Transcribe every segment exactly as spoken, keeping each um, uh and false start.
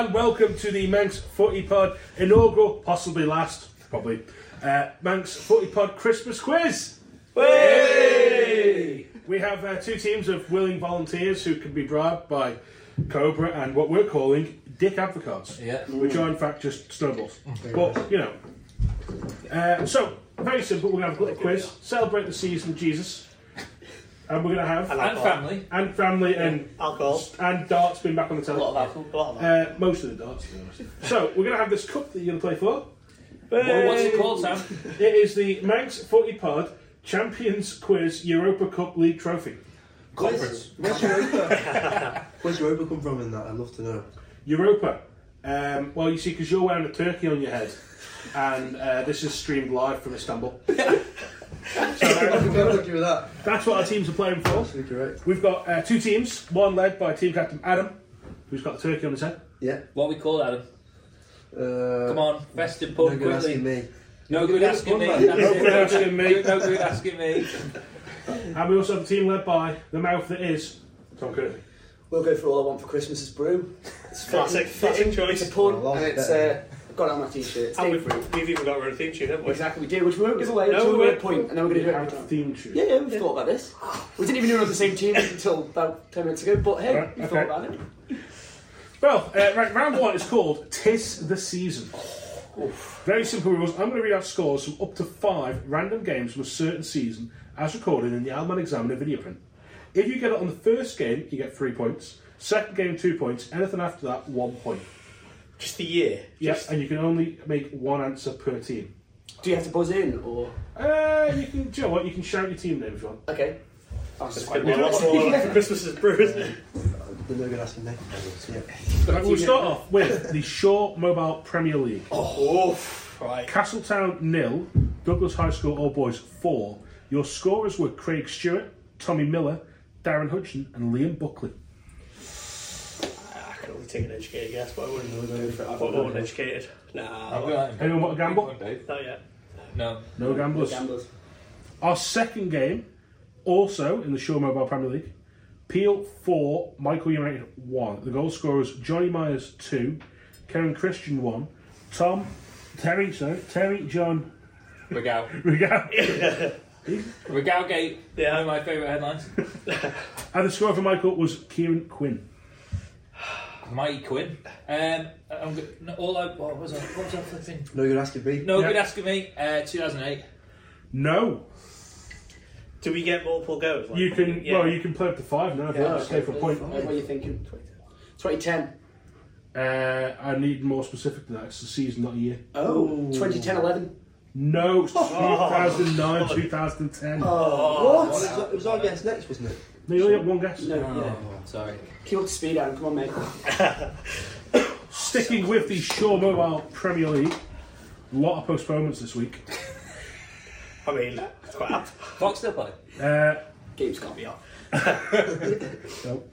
and welcome to the Manx Footy Pod inaugural, possibly last, probably, uh, Manx Footy Pod Christmas quiz. Hey! We have uh, two teams of willing volunteers who can be bribed by Cobra and what we're calling Dick Advocates, yeah. which are in fact just snowballs. But, you know. Uh, so, very simple, we're going to have a little quiz, celebrate the season of Jesus. And we're going to have... And, and family. And family yeah. and... Alcohol. And darts being back on the telly. A lot of alcohol. A lot of alcohol. Uh, most of the darts, to be honest. So, we're going to have this cup that you're going to play for. Well, what's it called, Sam? It is the Manx Footy Pod Champions Quiz Europa Cup League Trophy. Conference. Where's Europa? Where's Europa come from in that? I'd love to know. Europa. Um, well, you see, because you're wearing a turkey on your head. And uh, this is streamed live from Istanbul. So, uh, you with that. That's what our teams are playing for. Correct. We've got uh, two teams, one led by team captain Adam, who's got the turkey on his head. Yeah. What we call Adam? Uh, Come on, festive pub no good quickly. asking me. No good asking me. No That's good it. asking me. No good asking me. And we also have a team led by the mouth that is Tom Kirby. We'll go for all I want for Christmas is brew. It's Classic, classic choice. It's a pun, Oh, and it's uh, I've got it on my t-shirt. It's And Dave we've, Fruit. we've even got our own theme tune, haven't we? Exactly, we do, which we won't give away No, until we we're at won't. a point, and then we're going to do it Have every a time. theme tune. Yeah, yeah, we've thought about this. We didn't even know we were on the same team until about ten minutes ago, but hey, Right, we okay. thought about it. Well, uh, right, round one is called Tis the Season. Very simple rules. I'm going to read out scores from up to five random games from a certain season as recorded in the Alman Examiner video print. If you get it on the first game, you get three points. Second game, two points. Anything after that, one point. Just the year. Yes, and you can only make one answer per team. Do you have to buzz in, or...? Uh, you can, do you know what? You can shout your team name if you want. Okay. That's It's quite going to be a lot more like for Christmas is brew, isn't it? The no good asking me. Yeah. Right, we'll start off with the Shaw Mobile Premier League. Oh, right. Castletown nil, Douglas High School All Boys four. Your scorers were Craig Stewart, Tommy Miller, Darren Hudson, and Liam Buckley. I could only take an educated guess, but I wouldn't go for it. I wouldn't educated. Nah, Anyone want a gamble? not yet. No. No gamblers. Gamblers. Our second game, also in the Shaw Mobile Premier League, Peel four, Michael United one. The goal scorers Johnny Myers two, Karen Christian one, Tom, Terry, sorry, Terry John Regal. Regal, Regalgate. Yeah. One of my favourite headlines. and the scorer for Michael was Kieran Quinn. Mighty Quinn. Um, I'm go- no, all I, what was I? What was I flipping? No good asking me. No Yeah. good asking me. Uh, two thousand eight. No, Do we get multiple goes? Like, you can. yeah. Well, you can play up to five now if you Yeah, want to stay for a point. What are you thinking? twenty ten. Uh, I need more specific than that. It's the season, not a year. Oh, twenty ten eleven. No, it's two thousand nine, two thousand ten. Oh, What? It was, it was our guess next, wasn't it? No, you only have one guess. No, Oh, yeah. sorry. Keep up the speed, Adam. Come on, mate. Sticking with the Shaw Mobile Premier League, a lot of postponements this week. I mean, it's quite apt. Fox still play. Uh, Games can't be off. no.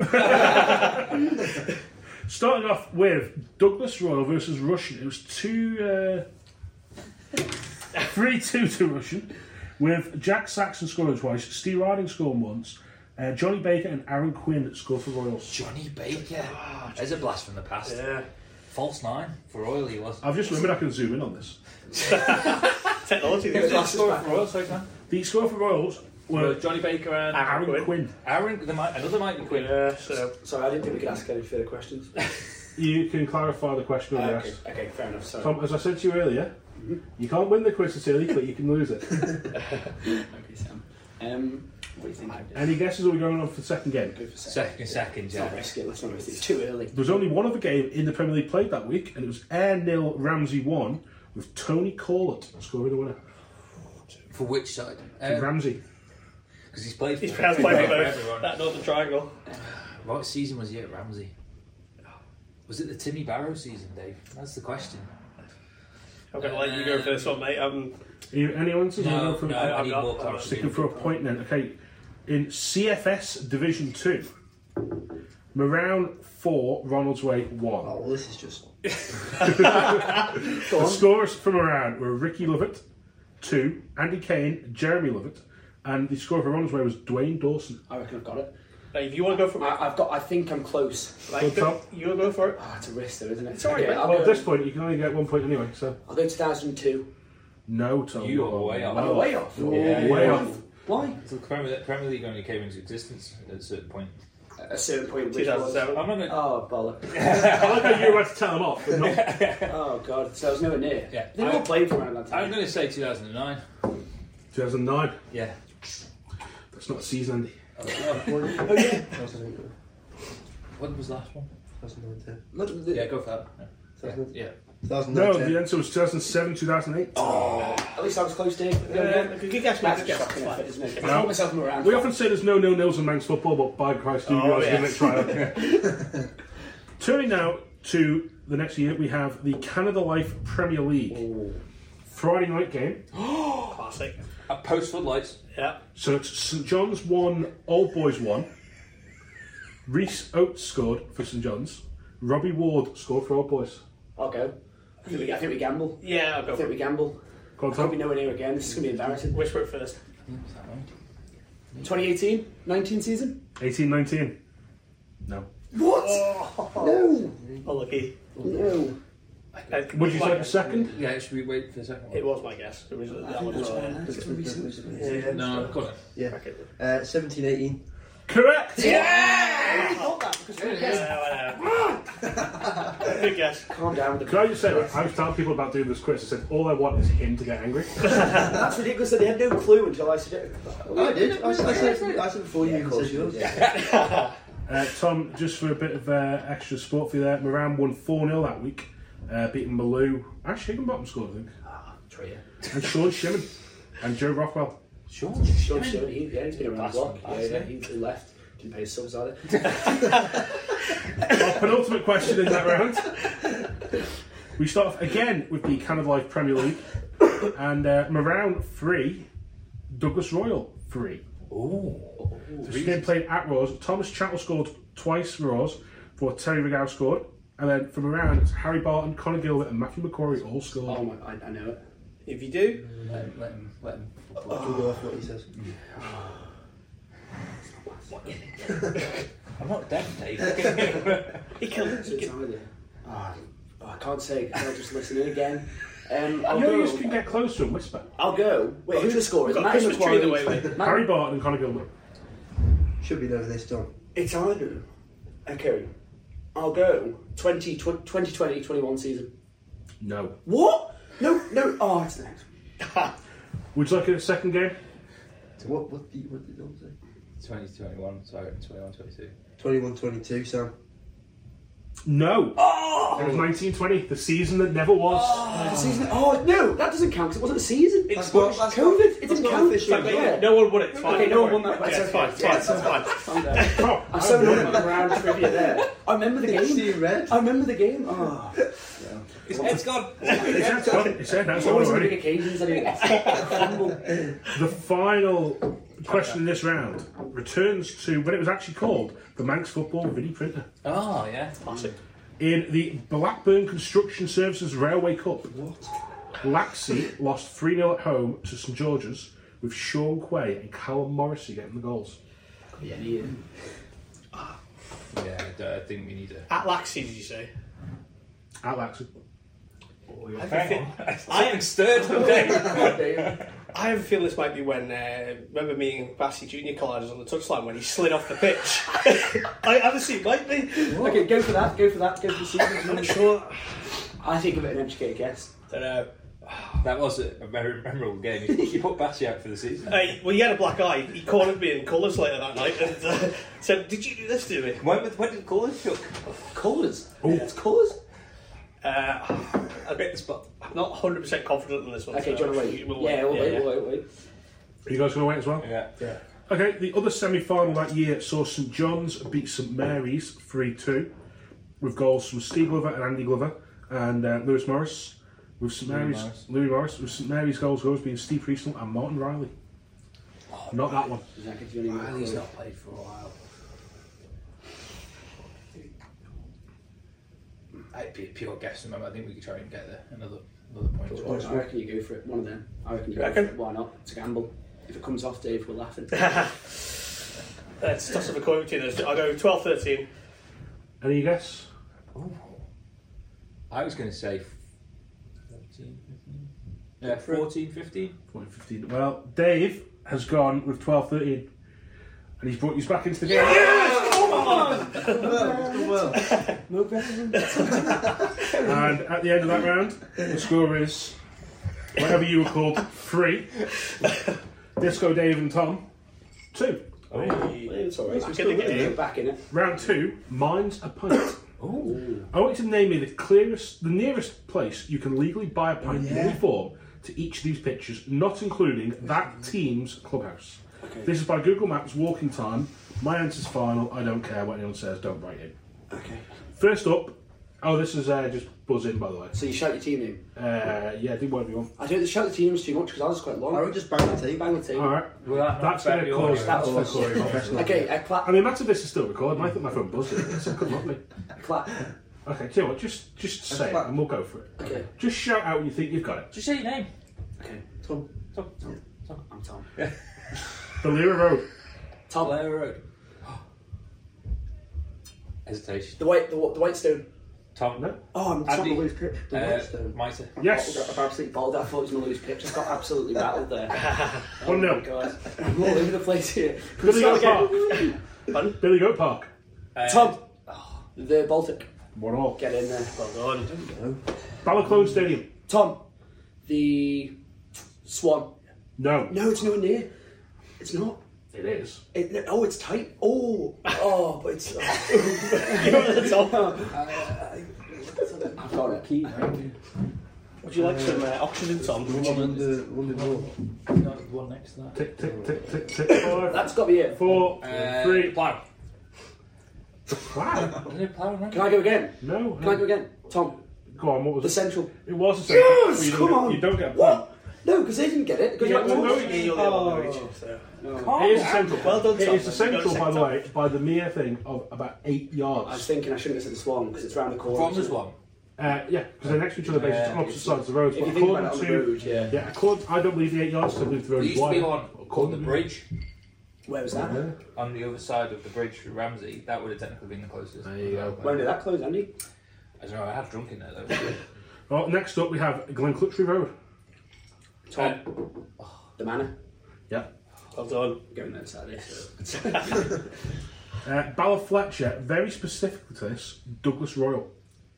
Starting off with Douglas Royal versus Russian. It was two, uh, three two to Russian, with Jack Saxon scoring twice, Steve Riding scoring once, uh, Johnny Baker and Aaron Quinn scored for Royals. Johnny Baker. There's a blast from the past. Yeah. False nine for Royal he was. I've just remembered I can zoom in on this. Technology. Who was these the days. scorer for Royal, sorry, Sam? The score for Royals Well, were Johnny Baker and Aaron Quinn. Quinn. Aaron, the, Mi- another Mighty Quinn. Yeah, so Sorry, I didn't think we could ask any further questions. You can clarify the question on the okay, rest. okay, fair enough. Sorry. Tom, as I said to you earlier, you can't win the quiz this early, but you can lose it. Okay, Sam. Um, what do you think? Any guesses, or are we going on for the second game? Go for second. Second, second, Let's not yeah. risk it. Let's not risk it. It's too early. There was only one other game in the Premier League played that week, and it was Air nil, Ramsey one, with Tony Corlett scoring the winner. For which side? For Um, Ramsey. Because he's played for he's played for both. everyone. That Northern Triangle. What season was he at Ramsey? Was it the Timmy Barrow season, Dave? That's the question. I'm going to let you go first one, mate. Um, Are you, any answers? Or No, go for no, I'm I need not- more I'm not clarification. Sticking for a point then. Okay, in C F S Division two, Marown four, Ronalds Way one. Oh, well, this is just... The scorers from Marown were Ricky Lovett two, Andy Kane, Jeremy Lovett, and the scorer for Ronalds Way was Dwayne Dawson. I reckon I've got it. Like, if you want to go for it, I, I've got. I think I'm close. like, Go, Tom. you want to go for it? Oh, it's a risk, though, isn't it? It's alright, Okay, mate. I'll Well, go, at this point, you can only get one point anyway, so. I'll go two thousand two. No, Tom. You are way off. I'm way off. Yeah, way yeah. off. Why? So the Premier, Premier League only came into existence at a certain point. At a certain point, which two thousand was. seven. I'm not going to... Oh, bollock. I like how you were about to tell them off, but not. Oh, God. So I was nowhere near. Yeah. They all played from around that I'm time. going to say two thousand nine. two thousand nine. Yeah. That's not a season, Andy. Oh, yeah. What was the last one? Look, the, Yeah, go for that. Yeah. No, the answer was two thousand seven, two thousand eight. Oh, at least I was close, Dave. Yeah, good guess, mate. That's Good a guess. shocking effort, isn't it? I No. thought myself around. We often say there's no no-nils in men's football, but by Christ, you Oh, guys yes. give it a try. Turning now to the next year, we have the Canada Life Premier League. Oh. Friday night game. Classic. At post floodlights. Yeah. So it's St John's one, Old Boys one. Reece Oates scored for St John's. Robbie Ward scored for Old Boys. I'll go. I think we, I think we gamble. Yeah, I'll I go think for we it. gamble. Go on, Could be Tom. nowhere near again. This is going to be embarrassing. Whisper it first. Is that right? twenty eighteen, nineteen season? eighteen nineteen. No. What? Oh, No. unlucky. No. Uh, Would you say a second? Yeah, should we wait for the second one? It was my guess. It was that one. That's as well. why I asked. It's gonna be so- Yeah. No, go on. Yeah. Okay. Uh, seventeen eighteen. Correct! I only thought that because we guessed. Yeah, whatever. Good guess. Calm down with the Can I just say, I was telling people about doing this quiz, I said, all I want is him to get angry. That's ridiculous that they had no clue until I said it. I did. I, I, said, I said before you even said yours. Uh, Tom, just for a bit of uh, extra sport for you there, Moran won four nil that week, uh, beating Malou. Actually, Higginbottom scored, I think. Ah, Tria. And Sean Shimon. And Joe Rothwell. Sure. Sure, sure. He, yeah, he's been around the block. Yeah, yeah, he, he left. Didn't pay his subs either. Our penultimate question in that round. We start off again with the Canada Life Premier League. And uh, Moran three, Douglas Royal three. Ooh. So this game played at Rose. Thomas Chattel scored twice for Rose, before Terry Rigow scored. And then from around, it's Harry Barton, Conor Gilbert, and Matthew McQuarrie all scored. Oh my, I, I know it. If you do, Let him, let him, let him. We'll go off what he says. I'm not deaf, Dave. he killed So it. it's either. Oh, oh, I can't say. I'll just listen in again. Um, I'll You know, go. you just can get close to him, whisper. I'll go. Wait, who's the scorer? Got Matthew Christmas tree in the way, McQuarrie. mate. Matt- Harry Barton and Conor Gilbert. Should be over this, Tom. It's either. Okay. I'll go. twenty twenty, twenty-one season. No. What? No, no. Oh, it's next. Would you like a second game? So what? What did what did Dom say? twenty twenty-one, sorry, twenty-one twenty-two. Twenty-one, twenty-two. Sam. No. Oh! It was nineteen twenty, the season that never was. The season. Oh no, that doesn't count because it wasn't a season. It's not- that's COVID. not- It that's didn't not count. official. But Yeah. yeah, no one won it. It's fine. Okay, no Don't one won worry. that. That's Yeah, it's okay. fine. It's fine. It's fine. Calm down. Oh, I'm so annoyed with the round trivia there. I remember the See game. you red. I remember the game. Oh. His head's gone. It's head's gone. It's head, that's It's always all on big already. occasions. I didn't The final question in this round returns to when it was actually called the Manx Football Video Printer. Oh, yeah. Classic. In the Blackburn Construction Services Railway Cup, Laxey lost three nil at home to St George's with Sean Quay and Callum Morrissey getting the goals. Yeah, yeah. Yeah, I d- I think we need a... At Laxey, did you say? At Laxey. I have a fe- I am stirred today. I have a feeling this might be when, uh, remember me and Bassey Junior collided on the touchline when he slid off the pitch. I honestly, it might be. Okay, go for that. Go for that. Go for the season. I'm not sure. I think of it an educated guess. Don't know. That was a, a very memorable game. You, you put Bassey out for the season. Uh, well, he had a black eye. He cornered me in colours later that night and uh, said, "Did you do this to me?" When, when did Colours shook? Colours. Oh. It's colours. Uh, I bet the spot. I'm not one hundred percent confident in this one. Okay, so do you want to wait? we'll Yeah, we'll yeah, wait. yeah. We'll wait. We'll wait. Are you guys going to wait as well? Yeah. Yeah. Okay, the other semi-final that year saw St John's beat St Mary's three two with goals from Steve Glover and Andy Glover and uh, Lewis Morris. With St Louis Mary's, Morris. Louis Morris, with St Mary's goals goals being Steve Priestnell and Martin Riley. Not that one. Does that give you any more Riley's clue? not played for a while. I'd be a pure guess. Remember, I think we could try and get there. Another another point. as well. I reckon you go for it. One of them. I reckon you You go reckon? for it. Why not? It's a gamble. If it comes off, Dave, we're laughing. Let's toss up a coin between those. I'll go twelve, thirteen. Any guess? I was going to say fourteen, fifteen. Yeah, fourteen, fifteen. fourteen, fifteen. Well, Dave has gone with twelve, thirteen. And he's brought you back into the game. well, No better than And at the end of that round, the score is whatever you were called, three. Disco Dave and Tom, two. Oh, It's alright. Back We're in still the good. game. We're back in it. Round two, mine's a pint. Oh. I want you to name me the clearest, the nearest place you can legally buy a pint in Yeah. any form to each of these pictures, not including that team's clubhouse. Okay. This is by Google Maps walking time. My answer's final. I don't care what anyone says. Don't write in. Okay. First up, oh, this is uh, just buzz in, by the way. So you shout your team name. Uh, yeah, do whatever you want. I don't shout the teams too much because ours is quite long. I would just bang the tape. Bang the team. All right, Well, that that's going to cause That's that's fine. going to cause. Okay, I clap. I mean, imagine this is still recording. I think my phone buzzed it. So good luck, me. I clap. Okay, tell you what, just just say it clap. and we'll go for it. Okay. Just shout out when you think you've got it. Just say your name. Okay. Tom. Tom. Tom. Tom. I'm Tom. The Lyra Road. Tom. Blair Road. Hesitation. The white. The, the white stone. Tom. No. Oh, I'm Tom. Andy. The loose pitch. The Uh, white stone. Mitre. Yes. I've absolutely balled. I thought it was my loose pitch. I got absolutely rattled there. One Oh my nil. god. I'm all over the place here. Billy Goat Start Park. again. Pardon? Billy Goat Park. Uh, Tom. Oh, the Baltic. One all. Get in there. Well done. Balaclone Stadium. Tom. The Swan. No. No, it's nowhere near. It's not. It is. It, no, oh, it's tight. Oh, oh, but it's. You're at the top. I've got it. Would you like some uh, oxygen, Tom? One in the one in the wall. No, the one next to that. Tick, tick, tick, tick, tick. Five, That's got to be it. four, Uh, three. Plough. Wow. Isn't it plough around? Can I go again? No. Can I go again? Tom, Go on, what was the it? central. It was a central. Yes, but you don't come get- on. You don't get a point. What? No, because they didn't get it. Because Yeah, you well, no, had it- to. You're the other one who reaches, so. No. It is a central. Well done, It Tom. is a central, You got a by the second way, by the mere thing of about eight I was yards. thinking I shouldn't have said the Swan because it's round the corner. From this one. Uh, yeah, because they're next to each other, basically Yeah, on opposite it's- sides of the road. If But you think about it according on the to, road, yeah. yeah, according, I don't believe the eight yards. I believe the road There is used to be wider. one called the Bridge Where was that? Yeah. on the other side of the bridge for Ramsey. That would have technically been the closest. There you go. When did that close, Andy? I don't know. I have drunk in there though. Oh, next up we have Glen Clutchery Road. Tom, the Manor. Yeah. Well done. Going there Saturday. So. Uh, Bala Fletcher, very specifically to this, Douglas Royal.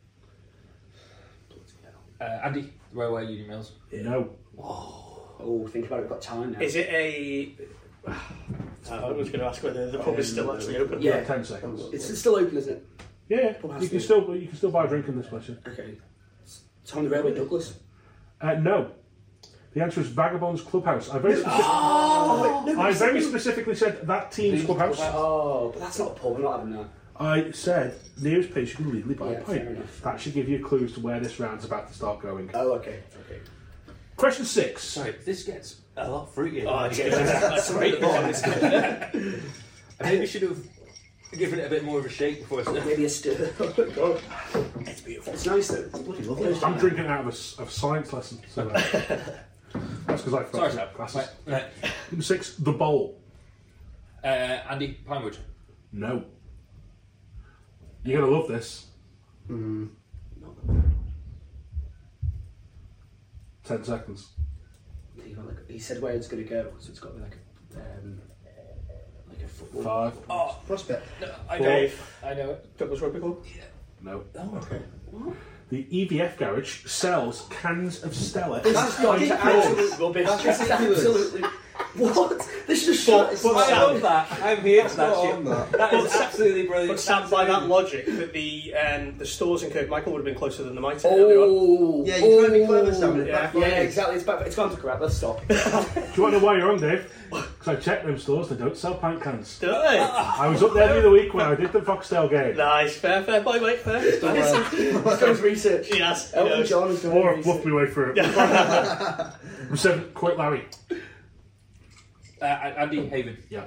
Uh, Andy, the Railway Union Mills. No. Oh, think about it. We've got time now. Is it a. I was going to ask whether the pub is still actually open. Yeah. Ten seconds. It's still open, isn't it? Yeah, yeah. Pub has You to can be. still you can still buy a drink in this place. Yeah. Okay. Tom, the Railway Douglas. Uh, no. The answer is Vagabonds Clubhouse. I very, specific- Oh, no, I but very it's- specifically said that team's Team's clubhouse. clubhouse. Oh, but that's not a pub. I'm not having that. I said nearest place you can legally buy Yeah, a pint. fair enough. That should give you a clue as to where this round's about to start going. Oh, okay. Okay. Question six. Sorry, this gets a lot fruitier. Oh, than it's it good. gets. That's great. I think we should have given it a bit more of a shake before it's Maybe a stir. Oh my god. It's beautiful. It's nice though. It's bloody lovely. I'm drinking out of a, s- of a science lesson. So uh, that's because I Sorry, forgot sir. glasses. Right, right. Number six, The Bowl. Uh, Andy, Pinewood. No. You're going to love this. Mm. Ten seconds. He got like- He said where it's going to go, so it's got to be like a, um, like a football. Five. Oh, Prospect. no, I Four. know. Dave. I know it. Douglas Rugby Club. No. Oh, okay. The E V F garage sells cans of Stella. That's gone to absolute rubbish. This is absolutely. What? This is But- just. but I Sam- love that. I'm here for that Not shit. on that. That is absolutely brilliant. But Sam, by that logic, that the um, the stores in Kirkmichael would have been closer than the Mitre earlier on. Oh. Yeah, you're trying to be oh. clever, Sam. Yeah. Yeah, exactly. It's back. It's gone to crap. Let's stop. Do you want to know why you're wrong, Dave? Because I checked them stores, they don't sell pint cans. Did I? I was up there the other week when I did the Foxtel game. Nice, fair, fair play, mate, fair. He's done his research. Yes, he Elton knows. John has done Or his I've bluffed research. my way through it. Number seven, Quite Larry. Uh, Andy, Haven. Yeah.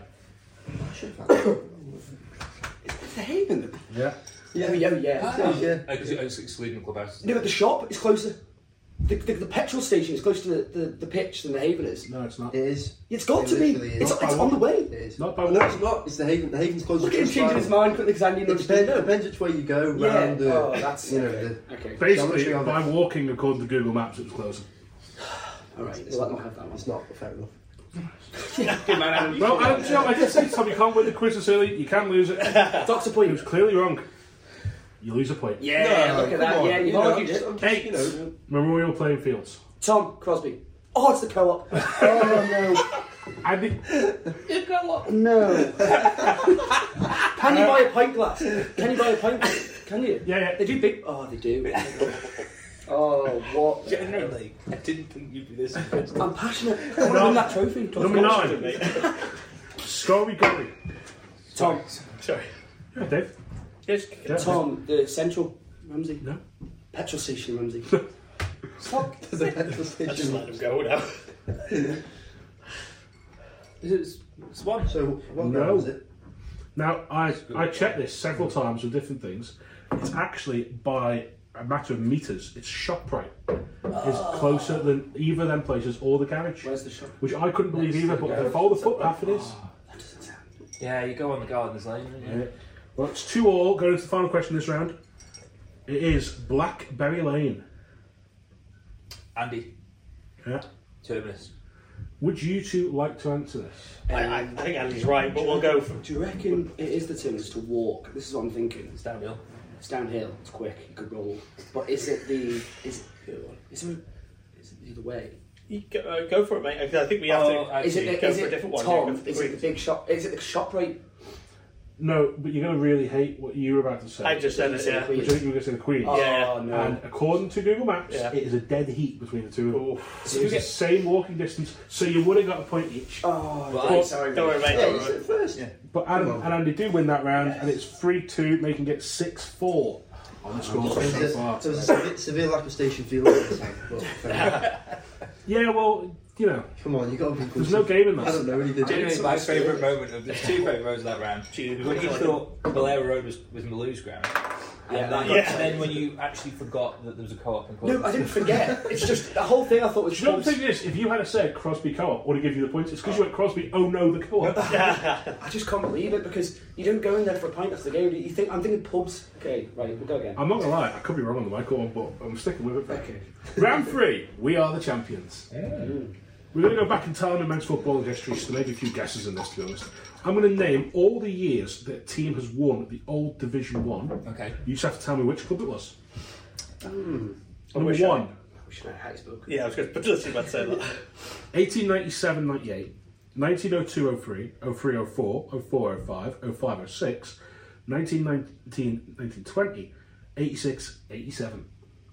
It's the Haven. Yeah. Yeah, yeah, yeah. Yeah. Because it's excluding the clubhouse. No, but the shop is closer. The The, the, the petrol station is closer to the, the, the pitch than the Haven is. No, it's not. It is. It's got It to be. literally is. It's, Not by it's one. on the way. It is. Not by No, one. it's not. It's the Haven. The Haven's closer. Look at him to changing his mind quickly because Andy It knows depends, it depends which way you go round Yeah. the. Oh, that's you know, okay. the, Okay. Basically, Geometry of by it. walking according to Google Maps, it was closer. All right. It's We'll let not- them have that one. It's not fair enough. Good man, Adam. Well, I, you know, I did say, Tom, you can't win the quiz this early. You can lose it. Doctor It Point. was clearly wrong. You lose a point. Yeah, No, look at come that. on. Yeah, you've You know, argued I'm just- it. I'm just, Eight. you know, Memorial Playing Fields. Tom Crosby. Oh, it's the co-op. Oh I think no. No. Can you buy a pint glass? Can you buy a pint glass? Can you? Yeah, yeah. They do big. Oh, they do. Oh, what? Generally, I didn't think you'd be this impressed. I'm passionate. I want to win that trophy. Number nine. Scory Golly. Tom. Sorry. Yeah, Dave. Yes. Yeah. Tom, the central Ramsey. No. Petrol station Ramsey. Stop. the petrol I just station. let him go now. Is it Swan? So what No. round is it? Now, I, I checked this several times with different things. It's actually by a matter of metres. It's ShopRite. It's closer than either of them places or the garage. Where's the shop? Which I couldn't believe either, but if you follow the footpath, it is. That doesn't sound. Yeah, you go on the Gardens Lane. don't you? Yeah. Well, it's two all. Going to the final question this round. It is Blackberry Lane. Andy, Yeah. Terminus. Would you two like to answer this? I, I think Andy's right, but we'll go for. Do you reckon it is the terminus to walk? This is what I'm thinking. It's downhill. It's downhill. It's quick. You could roll. But is it the? Is is there? Is it the other way? You go, uh, go for it, mate. I think we have Oh, to. actually, Is it? The, go is for a it different one, Tom? yeah, go for Is it the big shop? Is it the shop right? No, but you're going to really hate what you were about to say. I just said it, yeah. Which I think you were going to say the Queen. Oh Yeah. no! And according to Google Maps, Yeah. it is a dead heat between the two of them. Ooh. So it's the same walking distance, so you would have got a point each. Oh, Well, right, I- sorry. Don't worry, mate. Yeah, Don't you worry. said it first. Yeah. But Adam Come on. and Andy do win that round, and it's three two, making it six four on the score so There's far. a, so there's a severe, severe lack of station feel. at this time, but, fair enough. Yeah, well, you know, Come on, you got to be. there's no game in I that. don't know anything. Genuinely, my favourite moment of there's two favourite moments of that round. Gee, When you like- thought Valera Road was, was Maloo's ground. And, Yeah. that, Yeah. and then when you actually forgot that there was a co-op in No, I didn't forget. It's just the whole thing. I thought was. Do you know the thing is, if you had said Crosby Co-op, would have given you the points. It's because you went Crosby, oh no, the Co-op. I just can't believe it because you don't go in there for a pint after the game. You think I'm thinking pubs. Okay, right, we'll go again. I'm not going to lie, I could be wrong on the mic one, but I'm sticking with it. Okay. Round three, we are the champions. We're going to go back in time in men's football history to make a few guesses in this, to be honest. I'm going to name all the years that a team has won the old Division One. Okay. You just have to tell me which club it was. Mm. Number wish I- one, I wish I had Hattiesburg. Yeah, I was going to literally about to say that. eighteen ninety-seven ninety-eight, nineteen oh two oh three, oh three oh four, oh four oh five, oh five oh six, nineteen nineteen nineteen twenty, eighty-six eighty-seven.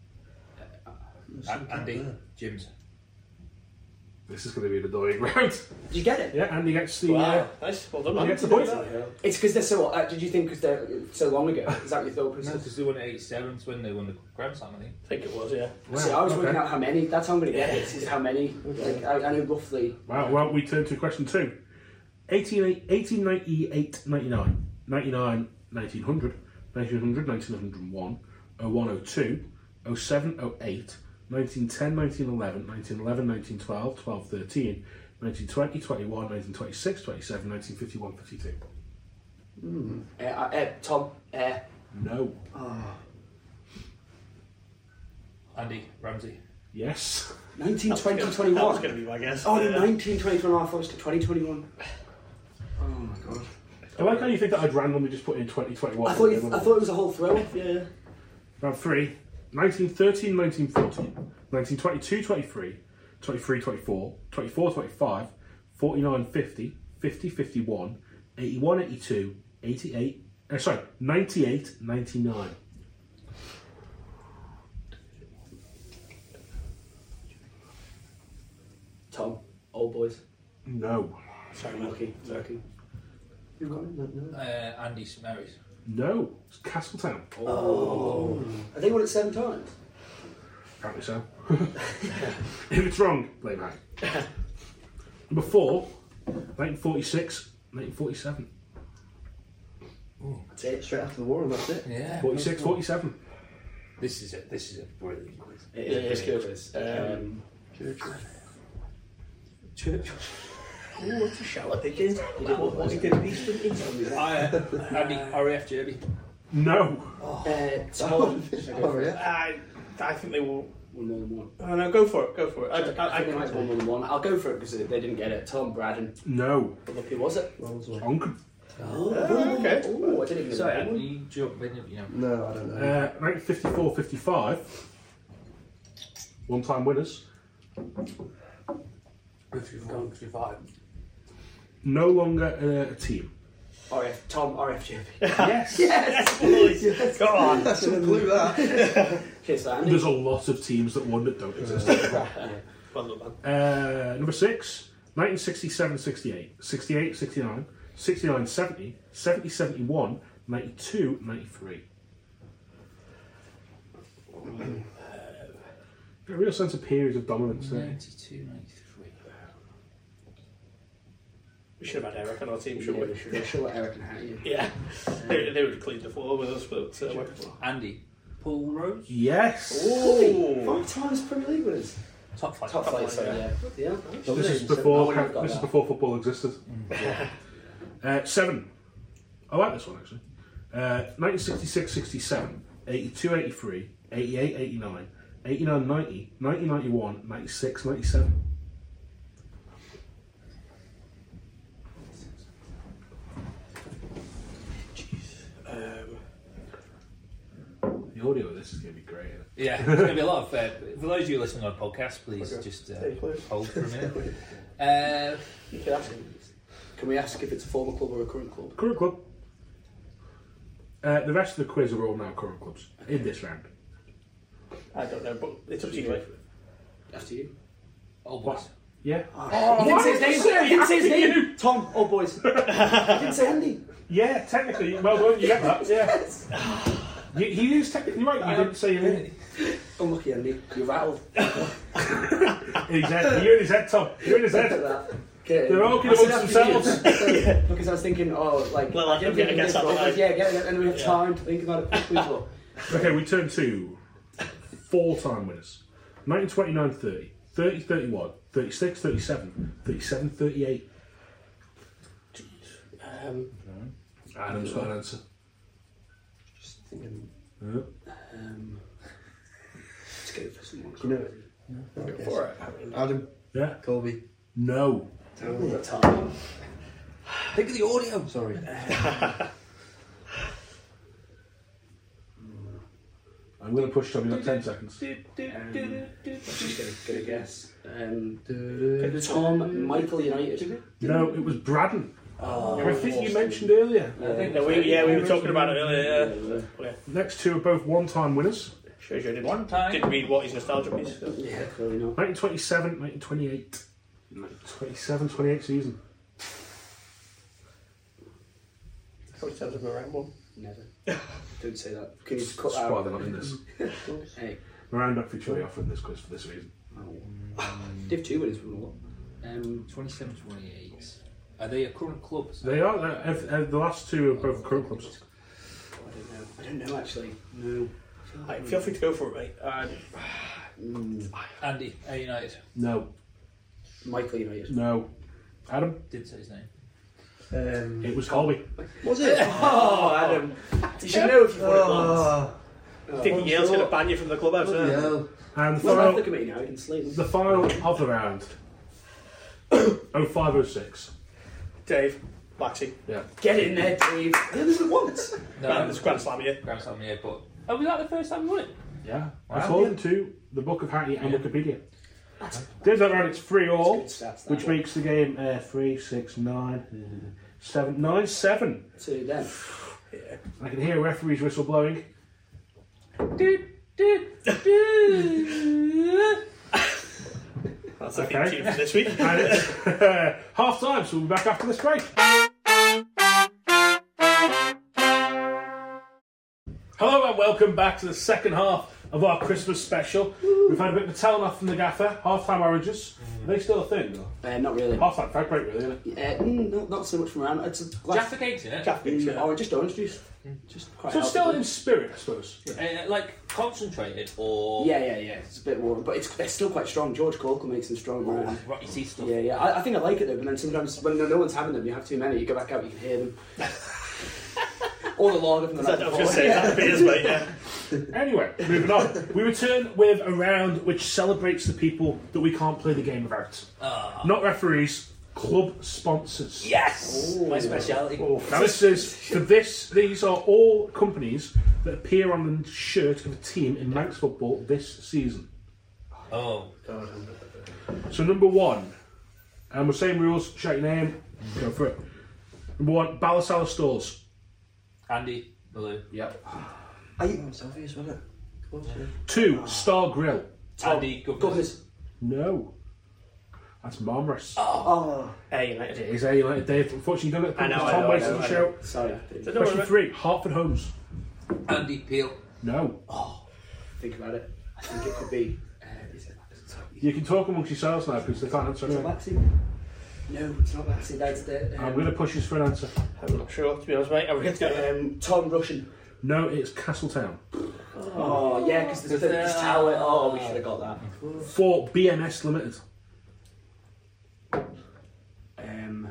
A- Andy, Jim's. This is going to be an annoying round. Did you get it? Yeah, Andy gets the. Wow, Uh, nice. Well done, he man. gets the point. It's because they're so. Uh, did you think because they're so long ago? Is that what you thought? No, Chris? because they won at eighty-seven, it's when they won the Grand Slam, I think. I think it was, yeah. Wow, See, I was okay. working out how many. That's how I'm going to get it. Is how many. Like, I, I know roughly. Wow, well, we turn to question two. eighteen ninety-eight ninety-nine, ninety-nine nineteen hundred, nineteen hundred nineteen oh one, oh one oh two, oh seven oh eight, nineteen ten nineteen eleven, nineteen eleven nineteen twelve, twelve thirteen, nineteen twenty twenty-one, nineteen twenty-six twenty-seven, nineteen fifty-one fifty-two. Mm. Uh, uh, Tom. Uh, No. Andy, Ramsey. Yes. nineteen twenty That was twenty-one. going to be my guess. Oh, no, yeah. nineteen twenty twenty-one. I thought it was twenty twenty-one. Oh my god. I like how you think that I'd randomly just put in twenty twenty-one. I thought, you, I thought it was a whole throw. Yeah. Round three. nineteen thirteen nineteen fourteen, nineteen twenty-two twenty-three, twenty-three twenty-four, twenty-four twenty-five, forty-nine fifty, fifty fifty-one, eighty-one eighty-two, eighty-eight, uh, sorry, ninety-eight ninety-nine. Tom. Old boys. No. Sorry, I'm man. lucky. I'm lucky. You got it? No, no. Uh, Andy St Mary's. No. It's Castletown. Oh. I think won it seven times. Apparently so. If it's wrong, blame Harry. Number four, nineteen forty-six, nineteen forty-seven. That's it. Straight after the war, and that's it. Yeah. forty-six, forty-seven. This is a this is a brilliant quiz. It is, Yeah, it is good. good. Um, Church. Oh, what's a shout at again? What, what he did at East, didn't he? I, uh, Andy, R A F Derby. No. uh, Tom. Oh, yeah. I, I think they will. One more than one. Oh, no, go for it, go for it. I, I, I, I think they might have one more than one. I'll go for it because they didn't get it. Tom Braddon. No. Who was it? Onken. Oh, okay. Oh, I didn't even Sorry, know. Andy, you jump in, you know. No, I don't know. Uh, nineteen fifty-four fifty-five. One-time winners. Gone through five. No longer uh, a team. R F, Tom, R F J P. Yes. Yes, boys. Go on. That's some clue, that. Cheers, Andy. There's a lot of teams that won that don't exist. Well done, man. Uh, number six, nineteen sixty-seven sixty-eight, sixty-eight sixty-nine, sixty-nine seventy, seventy seventy-one, ninety-two ninety-three. A real sense of periods of dominance there. ninety-two ninety-three. We should have had Eric on our team, Yeah, shouldn't we we? should. Sure, Eric and Hattie. Yeah. They, they would have cleaned the floor with us, but... Uh, Andy, Paul Rose. Yes. oh! Five times Premier League winners. Top flight. Top flight, flight, sorry, yeah. yeah. Yeah. This is I before wouldn't have got this is that. before football existed. Uh, seven. I like this one actually. Uh, nineteen sixty-six sixty-seven, eighty-two eighty-three, eighty-eight eighty-nine, eighty-nine ninety, ninety ninety-one, ninety-six ninety-seven. Um, The audio of this is going to be great. Isn't it? Yeah, there's going to be a lot of. Uh, for those of you listening on podcast, please Okay. just uh, Hey, please. hold for a minute. Uh, you can ask him. Can we ask if it's a former club or a current club? Current club. Uh, the rest of the quiz are all now current clubs in this round. I don't know, but it's up to you, mate. After you. old boys. Yeah. Oh, he didn't say his name. He didn't say his name. Tom, old boys. He didn't say Andy. Yeah, technically. Well done. You get that. Yeah. You, he is technically right. You didn't say your name. Unlucky Andy. You rattled. In his head. You're in his head, Tom. You're in his Look at head. that. Okay. They're arguing I said amongst after you. themselves. Because I was thinking, oh, like, Well, I I didn't get- think I of guess this, but I was I'm like, yeah, get it, and we have Yeah. time to think about it quickly. But Okay, we turn to four-time winners. nineteen twenty-nine thirty, thirty thirty-one, thirty-six thirty-seven, thirty-seven thirty-eight. Um, Adam's got an answer. just thinking, Yeah. um, let's go for someone. You know it. go for it. I mean, Adam, Yeah. Colby. No. Tom. Think of the audio. Sorry. I'm going to push Tom. You've got ten seconds. Um, just gonna, gonna guess. Um, Tom, Michael United. No, it was Braddon. Oh, I think you mentioned earlier. I think no, we, yeah, we were talking about it earlier, yeah. yeah. Next two are both one-time winners. Shows you I didn't, One time. didn't read what his nostalgia piece. So. Yeah, clearly not. nineteen twenty-seven, nineteen twenty-eight. twenty-seven twenty-eight season. Probably sounds like a round one. Never. Don't say that. Can you just cut that That's why out? they're not in this. Hey, Miranda Victoria offered this quiz for this reason. they have two winners from all. Um, twenty-seven twenty-eight. Are they a current club? They are. Uh, uh, the last two are both current clubs. I don't know. I don't know actually. No. Right, feel free to go for it, mate. Uh, Mm, Andy, A United. No. Michael United. No. Adam? Did say his name. Um, It was Colby. was it? Oh, Adam. You should know if you thought it once. Oh, I think Yale's going to ban you from the clubhouse. bloody Yeah. hell. And the Well, I have the final, committee now. You can slay them. the final of the round. oh five oh six. Dave, Maxi. Yeah. Get in there, Dave. Yeah, this is once. No, Grand, it's Grand Slam, yeah. Grand Slam, yeah, but. Oh, was that the first time we won it? Yeah. Wow. According to the Book of Hattie and Yeah. Wikipedia. There's that round, it's three all, That's good stats, that which one. makes the game uh, three, six, nine, uh, seven, nine, seven. To them. I can hear a referee's whistle blowing. That's the Okay. theme tune for this week. And it's half time, so we'll be back after this break. Hello and welcome back to the second half of our Christmas special. We've had a bit of a telling off from the gaffer. Half-time oranges. Are they still a thing, though? Uh, not really. Half-time fag break, really, isn't it? Uh, mm, no, not so much from around. It's a glass. Jaffa cakes in it. Jaffa cakes, Mm, yeah. or just orange juice. Just quite So it's still healthy. in spirit, I suppose. Uh, like concentrated or Yeah, yeah, yeah. It's a bit warm, but it's, it's still quite strong. George Corkle makes them strong. man. rotty teeth stuff. Yeah, yeah. I, I think I like it though, but then sometimes when no, no one's having them, you have too many. You go back out, you can hear them. Or the lager from the I night was before. going to say, that beers, mate, yeah. Anyway, moving on. We return with a round which celebrates the people that we can't play the game without. Ah. Not referees, club sponsors. Yes, my speciality. Now this is for this. These are all companies that appear on the shirt of a team in Manx football this season. Oh, So number one, and we're same rules. Shout your name. Go for it. Number one, Ballasalla Stores. Andy, Malou. Yep. I, it's obvious, wasn't it? Close, yeah. Two, Star Grill. Andy, Governors. Governors. No, that's Marmaris. Oh, Hey, United. It is A United. Dave, unfortunately, you don't get the I know, because I Tom know, I wasted know, the I show. sorry. So don't worry Question about it. three, Hartford Homes. Andy, Peel. No. Think about it. I think it could be. Uh, is it You can talk amongst yourselves now because they can't answer Is it anyway. Lexi? No, it's not Lexi. That's the. Um, I'm going to push you for an answer. I'm not sure, to be honest, mate. I'm really going to Um, Tom Russian. No, it's Castletown. Oh, yeah, because there's Because this they're- tower. Oh, we should have got that. Four, B M S Limited. Um,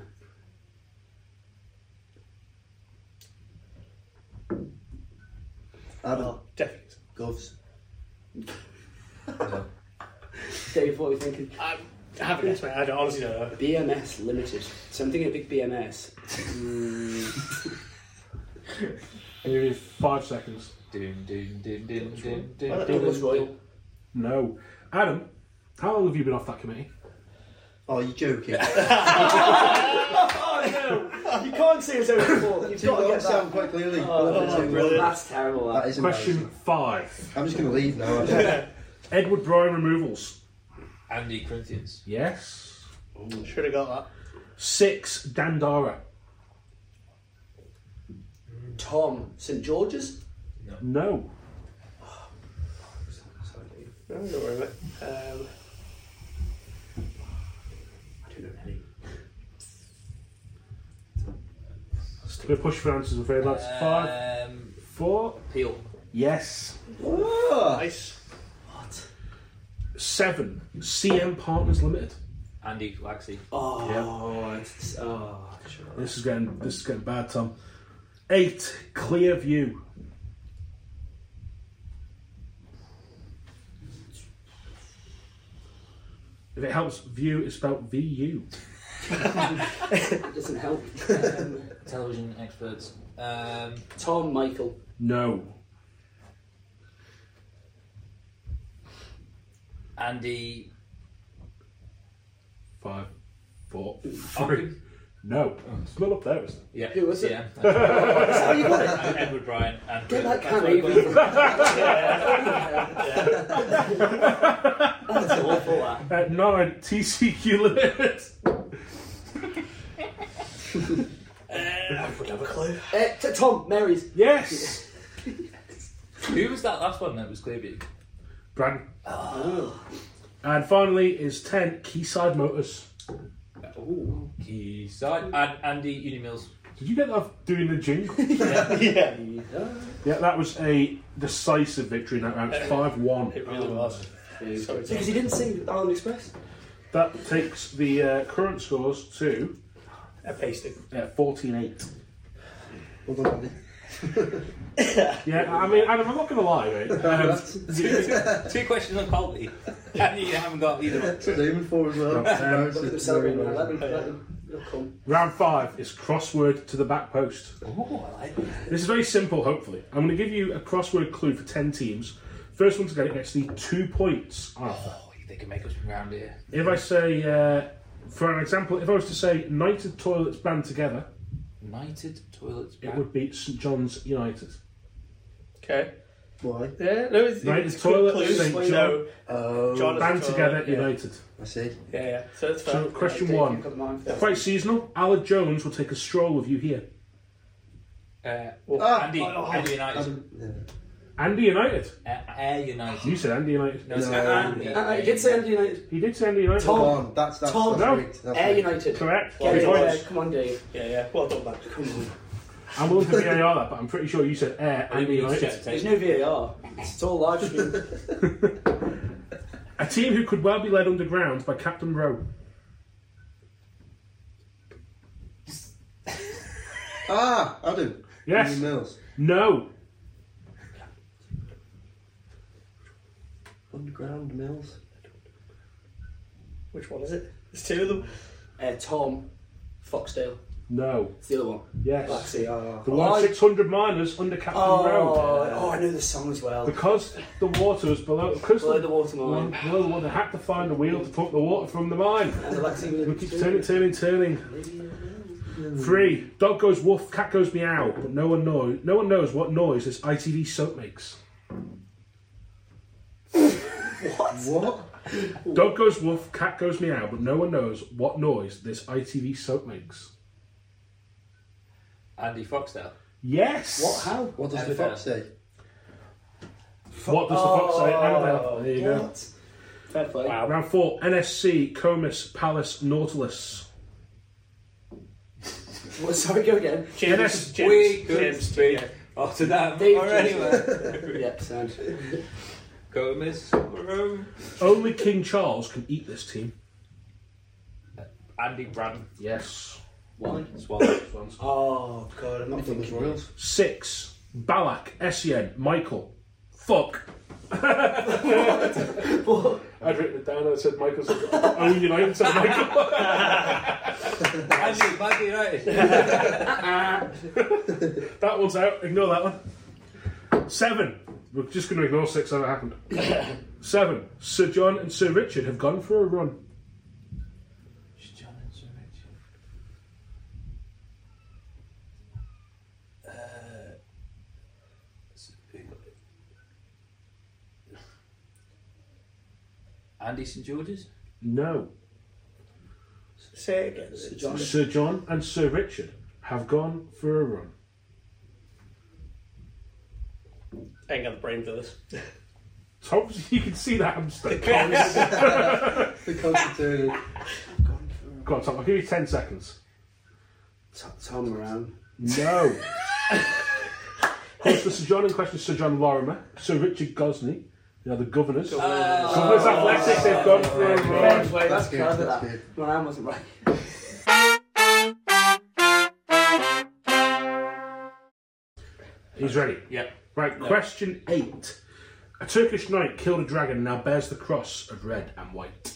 Adam, Oh, definitely. Govs. No. Dave, what are you thinking? I haven't guessed, mate. I don't, honestly don't know. B M S Limited. So I'm thinking a big B M S. Mm, I'll give you five seconds. Dun, dun, dun, dun, dun, dun, Well, dun. Douglas Royal. No. Adam, how long have you been off that committee? Oh, you're joking. Oh no! You can't say it's over four. You've Two got to get dogs sound that. quite clearly. Oh, One for two. brilliant. That's terrible. That That. is Question embarrassing. five. I'm just going to leave now. actually. Edward Bryan Removals. Andy, Corinthians. Yes. Should have got that. Six, Dandara. Tom St George's. No. No, don't worry, mate. Um, I don't know any. We're push for answers, I'm afraid, lads. Five, Um, four. Peel. Yes. Oh, nice. What? Seven, C M Partners Limited. Andy, Waxy. Oh, it's oh. Sure. This is getting this is getting bad, Tom. Eight, Clear View. If it helps, view is spelled V U. It doesn't help. Um, Television experts. Um, Tom Michael. No. Andy. Five, four, three. Ogden. No. It's not up there, is it? Yeah. Who was it? Yeah. That's how you got it. And Edward Bryan. And Get that That's can what I got. even. That's awful. That. At nine, T C Q Limited. I would have a clue. Uh, t- Tom Mary's. Yes. Who was that last one that was Clearview? Brad. Oh. And finally is ten, Quayside Motors. Ooh. Quayside. And Andy Unimills. Did you get that doing the jingle? Yeah. Yeah, that was a decisive victory in that round. It's five one. It really was. Sorry, Because he didn't say Arlen Express. That takes the uh, current scores to A pasting. uh, fourteen eight. well done, Andy. Yeah, I mean, Adam, I'm not going to lie, mate. Um, two, two questions on quality. And you haven't got either one. That's what they're aiming for as well. Um, Look at them Embarrassing. celebrating. Very Let them, embarrassing. let them, they'll come. round five is crossword to the back post. Oh, I like that. This is very simple, hopefully. I'm going to give you a crossword clue for ten teams. First one to get it gets the two points, Arthur. Oh, they can make us from around here. If I say, uh, for an example, if I was to say United Toilets Band Together, United Toilets. it would be St John's United. Okay. Why? Yeah, no, it's, Right, it's the quick toilet, clues. Saint So, John. Oh, John is- Band a Together toilet, yeah. United. I see. yeah, yeah. So it's fair. So, question Dave, one. you've got mine first. Quite seasonal. Aled Jones will take a stroll with you here. Uh, Well, Ah, Andy, oh, Andy United. Adam, yeah. Andy United. Air, Air United. You said Andy United. No, it's No, Andy. Uh, I did say Andy United. He did say Andy United. Tom. Come on, that's that's Tom. that's No. rigged. That's Air rigged. United. Correct. Get Three it points. there. Come on, Dave. Yeah, yeah. Well done, man. Come on. I'm willing to V A R that, but I'm pretty sure you said Air Andy United. There's no V A R. It's all live stream. A team who could well be led underground by Captain Rowe. Ah, Adam. Yes. Andy Mills. No. Underground Mills. Which one is it? There's two of them. Uh, Tom Foxdale. No. It's the other one. Yes. Let's see. Uh, The one six hundred miners under Captain Rowe. oh, oh, I know the song as well. Because the water was below, because Below the, the water mine. below the water, they had to find a wheel to pump the water from the mine. And Alexi We keep turning, turning, turning. Three. Dog goes woof, cat goes meow, but no one knows. No one knows what noise this I T V soap makes. What? Dog goes woof, cat goes meow, but no one knows what noise this I T V soap makes. Andy Foxdale. Yes. What? How? What does the Annabelle. fox say? What does the fox say? Oh, Annabelle. There you go. what? Fair play. Wow. Round four. N S C, Comus, Palace, Nautilus. What, sorry, go again. James. N S- James. We could James. speak after that. Dave Or James. anyway. Yep, sound. Go, Miss. Room. Only King Charles can eat this team. Andy Braddon. Yes. Why? Swallow. Swans. Oh, God, I'm not Nothing was thinking. Royals. Six. Balak, Essien, Michael. Fuck. I'd written it down and I said Michael said only United said Michael. Andy, Man United. That one's out. Ignore that one. Seven. We're just going to ignore six ever happened. Seven. Sir John and Sir Richard have gone for a run. John and Sir Richard. Uh, Andy Saint George's? No. Say it again. Sir John. Sir John and Sir Richard have gone for a run. I ain't got the brain for this. Tom, you can see that hamster. The concentrated. Go on, Tom. I'll give you ten seconds. Tom, Tom Moran. No. Of course, the Sir John in question is Sir John Lorimer, Sir Richard Gosney, you know, the governors. Uh, Governors Athletic, they've gone for a Fair run. play, that's That's good, clever, that's that. good. Moran wasn't right. He's ready. Yep. Right, question eight. A Turkish knight killed a dragon and now bears the cross of red and white.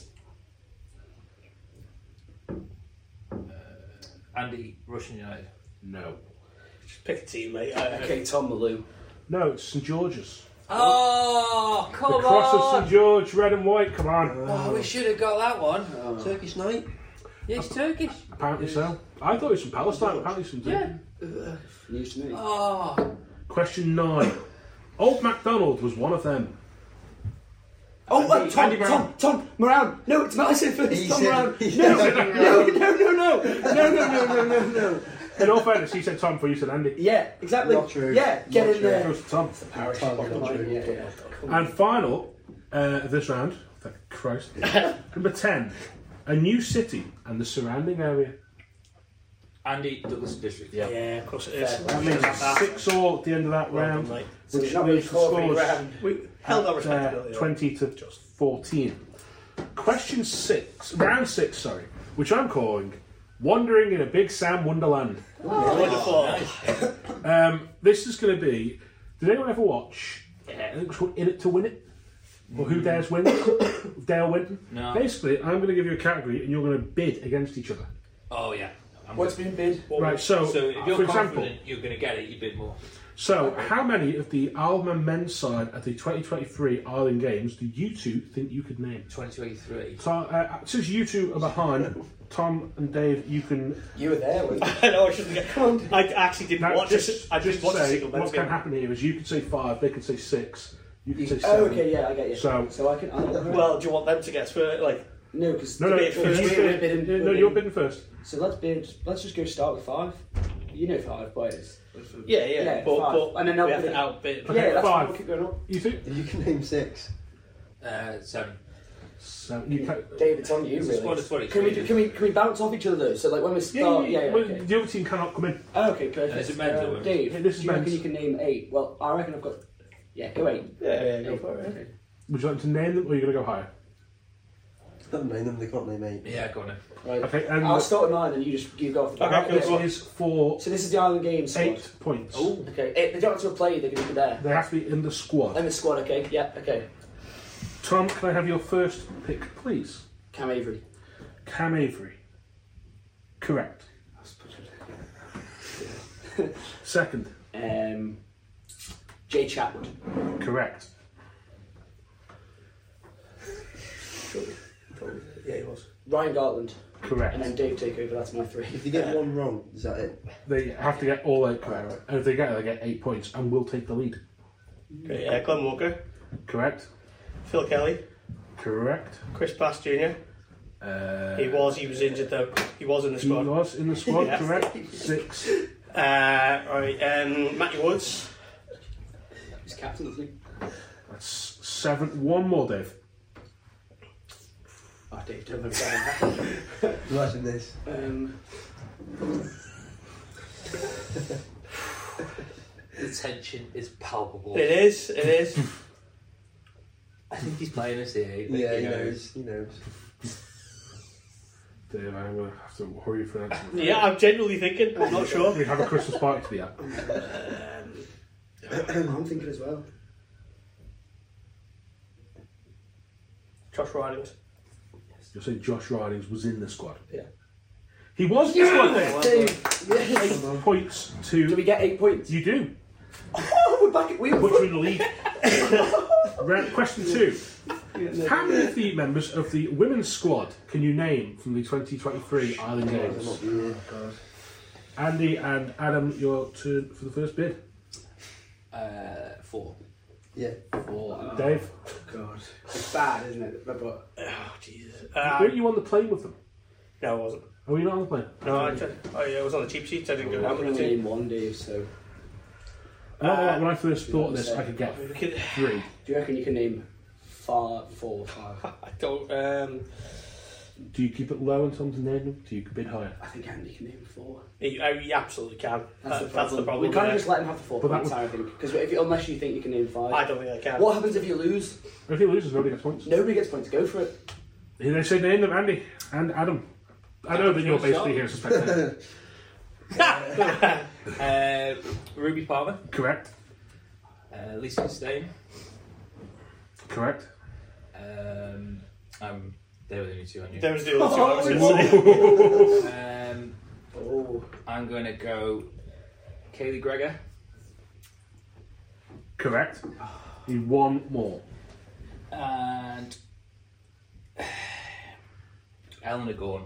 Andy, Russian United. No. Just pick a team, mate. Uh, Okay, Tom Malou. No, it's St George's. Oh, come The cross of on! St George, red and white, come on. Oh, we should have got that one. Oh. Turkish night. Yeah, it's Turkish. Apparently so. I thought it was from Palestine, apparently it's from Yeah. Ugh, news to me. Oh, Question nine. Old MacDonald was one of them. Oh, uh, Andy- Tom, Andy Brown. Tom, Tom, Moran. No, it's not. I said first. He Tom said- Moran. he No, said no, no, no, no, no, no, no, no, no, no. In all fairness, he said Tom before you said Andy. Yeah, exactly. Not true. Yeah, get Not in true. there. Goes to Tom. Parish. Entirely Come not on, true. yeah, yeah. Come on. And final, uh, this round, thank Christ, number ten. A new city and the surrounding area. Andy, Douglas District. Yeah. yeah, of course it is. Fair. That means That. six all at the end of that Well round. done, mate. So Which it's not really means the caught me scores round. We held our at, uh, respectability. twenty to fourteen. Question six, round six, sorry, which I'm calling Wandering in a Big Sam Wonderland. Wonderful. Um, this is going to be. Did anyone ever watch? Uh, I think it's called In It to Win It, or Who Dares Win? Dale Winton. No. Basically, I'm going to give you a category, and you're going to bid against each other. Oh, yeah. I'm What's good. been bid? Right. So, So if you're for example, confident you're going to get it, you bid more. so how many of the Alma men's side at the twenty twenty-three Ireland Games do you two think you could name? twenty twenty-three. So, uh, since you two are behind, Tom and Dave, you can. You were there, weren't you? I know I shouldn't get. I actually didn't Now, watch just, it. I just just watched a say, single what men's can game. happen here is you can say five, they can say six, you can say Oh, seven. okay, yeah, I get you. So- so I can. I don't know. Well, do you want them to guess for like? no, because No, no, bid you first. bid- We're bidding- no, we're you're bidding. bidding first. So let's bid. Let's just go start with five. You know five players. Yeah, yeah, Yeah, but, five. but And then they'll we have put to it- outbid. Okay, yeah, that's five. fine. We'll keep going up. You think? You can name six. Uh, seven. So you can, Dave, it's on you, It's a really. squad of twenty. Can we, do- can we can we bounce off each other though? So like when we yeah, start, yeah, yeah, yeah, well, okay. the other team cannot come in. Oh, okay, perfect. Uh, is it men's or women's? Dave, Yeah, this is do you reckon men's. you can name eight? Well, I reckon I've got. Yeah, go eight. Yeah, yeah, go Eight. for it. Okay. Would you like to name them, or are you going to go higher? Don't name them, they can't name eight. Yeah, go on then. Right. Okay, and I'll start at nine, and you just you go off the Okay, back. cool. this go on. is for So this is the Island Games squad. eight points. Oh, Okay, eight, they don't have to play. They can be there. They have to be in the squad. And the squad. Okay, yeah, okay. Tom, can I have your first pick, please? Cam Avery. Cam Avery. Correct. Second. Um, Jay Chatwood. Correct. Yeah, he was. Ryan Gartland. Correct. And then Dave take over. That's my three. If you get one wrong, is that it? They have to get all eight correct. Right, right. And if they get it, they get eight points and will take the lead. Okay, uh, Glenn Walker, Correct. Phil Kelly, Correct. Chris Bass Junior Uh, He was, he was injured though. He was in the He squad. was in the squad, Yeah. correct. Six. Uh, right, um, Matty Woods. He's captain, isn't he? That's seven. One more, Dave. Oh, Dave, don't look down. Imagine this. Um, the tension is palpable. It is, it is. I think he's playing us here. I think Yeah, he he knows. knows. He knows. Dave, I'm going to have to hurry for an answer. Yeah, I'm genuinely thinking. I'm not sure. We have a Christmas party to be at. I'm thinking as well. Josh Ridings. You're saying Josh Ridings was in the squad. Yeah. He was in the squad, Dave. Dave, yes. Eight points Do to... we get eight points? You do. Oh, we're back. We Put you were. in the lead. Round- Question two. How many of the members of the women's squad can you name from the twenty twenty-three Island Games? Andy and Adam, your turn for the first bid. Uh, four. Yeah. Four. Dave, God, it's bad, isn't it? But, but Oh, Jesus. weren't Um, you on the plane with them? no, I wasn't. Are you not on the plane? No, I, oh, yeah, I was on the cheap seats. I didn't go I'm down going with to the team. name one, Dave. So, Well, when I first thought of this, I could get We could- three. do you reckon you can name five, four, five? I don't. Um, Do you keep it low in terms of naming them? Do you bid higher? I think Andy can name four. he, oh, he absolutely can. That's, That- the, problem. that's the problem. We can't yeah. just let him have the four But that points, would- I think. Because if you, unless you think you can name five. I don't think I can. What happens if you lose? If he loses, nobody gets points. Nobody gets points. Go for it. They say name them, Andy and Adam. I know that you're basically here as a spectator. Uh, Ruby Palmer. Correct. Uh, Lisa Stein. Correct. Um, um, they were the only two I knew. There was the other two I was going to say. Um, Oh, I'm going to go Kaylee Gregor. Correct. Need one more. And Eleanor Gorn.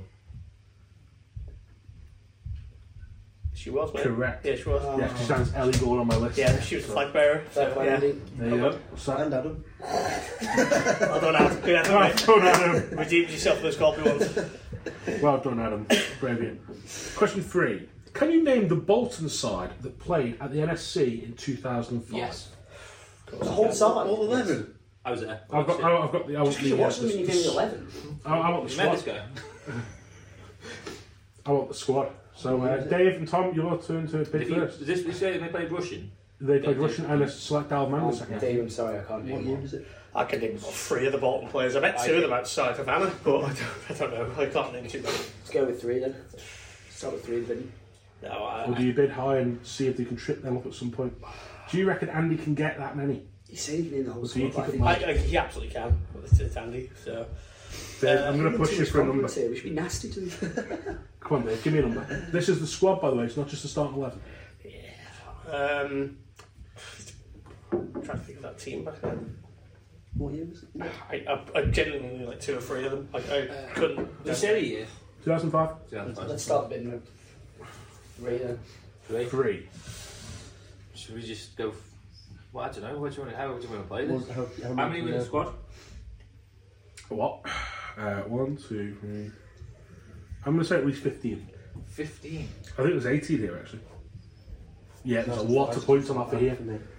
She was, mate. Correct. Yeah, she was. Yeah, she stands Ellie Gore on my list. Yeah, she was the flag bearer. fair So, play, yeah. Andy. There you go. What's that? And Adam. Well done, Adam. Good effort, Well mate. done, Adam. Redeemed yourself for the Scorpion ones. Well done, Adam. Brilliant. Question three. Can you name the Bolton side that played at the N S C in two thousand five? Yes. The whole side. All eleven. I was there. I've got, I've got the. I want Just 'cause you the. uh, watched them and you the- gave me eleven. I, I want the You met this squad. guy? I want the squad. So, uh, Dave and Tom, your turn to bid Did you, first. is this we say they played Russian? They played Yeah, Russian and a select Alman Oh, the second. Dave, I'm sorry, I can't What name year one. is it? I can name three of the Bolton players. I bet two of them outside Havana, but I don't, I don't know. I can't name too many. Let's go with three then. Start with three then. No, I, Or do you bid high and see if they can trip them up at some point? Do you reckon Andy can get that many? You say you can name the whole So you squad, but keep I it think I, I, he absolutely can. It's, it's Andy. So Dave, Uh, I'm going to push too you much for a number. confidence here. We should be nasty to them. Come on, Dave, give me a number. This is the squad, by the way. It's not just the starting eleven. um, I'm trying to think of that team back then. What year was it? I, I, I genuinely knew like two or three of them. Like, I Uh, couldn't. Did you say the year? two thousand five. Let's start the bidding with three then. Three. Three. Should we just go? F- well, I don't know. What do you want? How do you want to play What this? was- how, how How many were in the yeah. squad? What? Uh, one, two, three. I'm going to say at least fifteen. Fifteen. I think it was eighteen here, actually. Yeah, there's a lot of points on offer here. For me.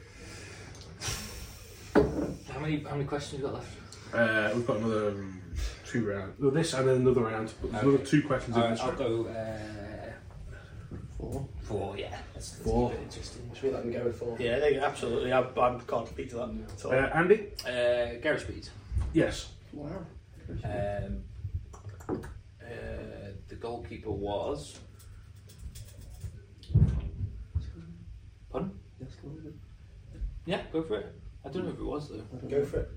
How many how many questions have we got left? Uh, we've got another um, two rounds. Well, this and then another round. But there's Okay. another two questions in Alright, this I'll round. go uh, Four. four. Yeah, that's, that's Four. a bit interesting. Should we let them go with four? Yeah, they, absolutely. I, I can't beat that. So. Uh, Andy? Uh, Gary Speed. Yes. Wow. Um, uh, the goalkeeper was. Pardon? Yes, go on then. Yeah, go for it. I don't know if it was though. I don't Go know. for it.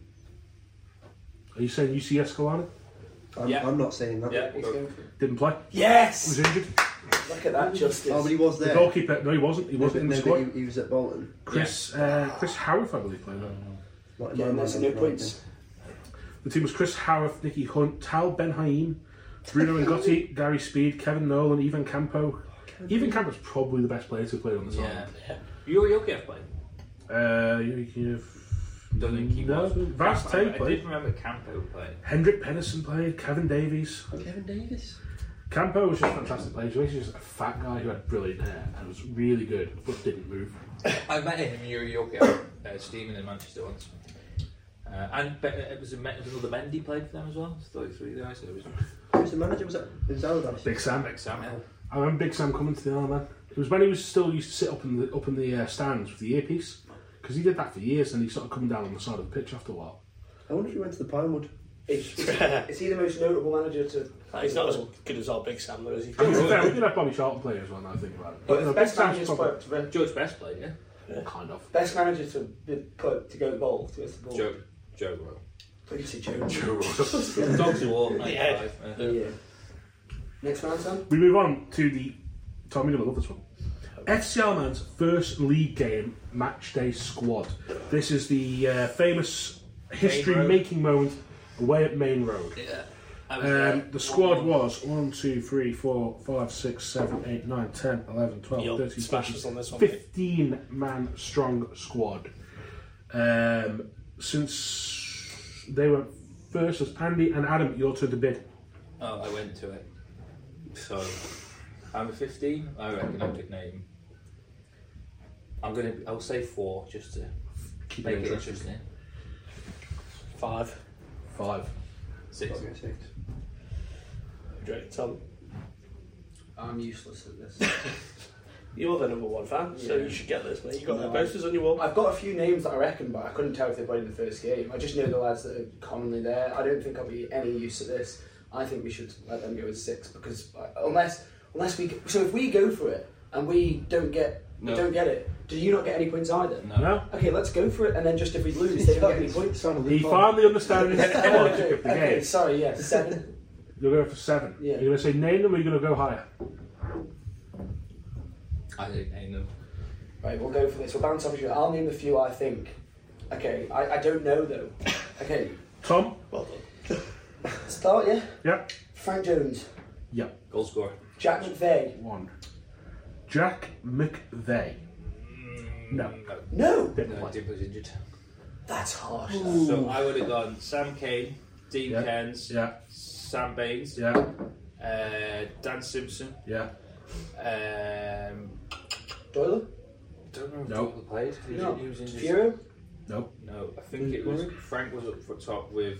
Are you saying U C S Kalani? I'm, Yeah. I'm not saying that. Yeah, He's go. going for it. Didn't play. Yes! Was injured. Look at that justice. Oh, but he was The there. goalkeeper, no, he wasn't. He No, wasn't but- in the no, squad. but he, he was at Bolton. Chris uh, Chris Howarth, I believe, played that. Not in Getting my there, so mind, no I'm points. The team was Chris Howarth, Nicky Hunt, Tal Ben Haim, Bruno Ngotti, Gary Speed, Kevin Nolan, Ivan Campo. Ivan Campo's probably the best player to play on the Yeah. side. You you okay playing? Uh, you, you, Don't think he no, was. Vance Campo- Tate I did played. remember Campo playing. Hendrik Pedersen played. Kevin Davies. Kevin Davis. Campo was just a fantastic player. He was just a fat guy who had brilliant hair and was really good, but didn't move. I met him in Yuri Yoke, uh, Stephen in Manchester once. Uh, and Be- it was, a, Me- it was another Mendy played for them as well. thirty-three guys. So it was Who was the manager? Was it? It was Allardyce. Big Sam. Big Sam. Yeah. I remember Big Sam coming to the Isle, man. It was when he was still used to sit up in the up in the uh, stands with the earpiece, because he did that for years, and he started coming down on the side of the pitch after a while. I wonder if he went to the Pinewood. Is, is he the most notable manager to... He's not as good as our Big Sam, though, is he? I mean, to be fair, we did have Bobby Charlton play as well. Now I think about it. But no, the Big best Sam's manager probably- to, George Best played, yeah. well, kind of. best manager to be put to go goal to the ball. Joe. Joe Rowe. What did you say, Joe? Joe Dogs of War, ninety-five. Yeah. Uh, Yeah. Next round, Sam. We move on to the. Tom, you're gonna love this one. F C Alman's first league game match day squad. This is the uh, famous history-making moment away at Main Road. yeah. I was there. Um, the squad was one, two, three, four, five, six, seven, eight, nine, ten, eleven, twelve, You'll thirteen, smash us on this one. fifteen man strong squad. Um, since they were first as Andy and Adam, your turn to bid. Oh, I went to it. So, I'm a fifteen. I reckon I'll pick name. I'm gonna. I'll say four just to Keep make it it interesting. interesting. Five. Five. Six. I'll go six. Great, Tom. I'm useless at this. You're the number one fan, so Yeah. you should get this, mate. You've got No, the posters on your wall. I've got a few names that I reckon, but I couldn't tell if they played in the first game. I just know the lads that are commonly there. I don't think I'll be any use at this. I think we should let them go with six because uh, unless unless we so if we go for it and we don't get No. don't get it, do you not get any points either? No. No? Okay, let's go for it, and then just if we lose, they don't get any points. Found a He loophole. finally understands the okay, logic of the okay, game. sorry, yeah, seven. You're going for seven. Yeah. You're going to say name them or you're going to go higher? I think name them. Right, we'll go for this. We'll bounce off each other. I'll name the few I think. Okay, I, I don't know though. Okay, Tom? Well done. start, yeah? Yeah. Frank Jones, Yep. Goal scorer. Jack McVeigh. One. Jack McVeigh. No. No. No! Didn't No, play. Dick was injured. That's harsh. So I would have gone Sam Kane, Dean Yeah. Cairns, Yeah. Sam Baines, Yeah. uh, Dan Simpson. Yeah. Um, Doyle? don't know if No. Doyle played. He, No. he was injured. Fiero? Nope. No, I think it was Frank was up for top with.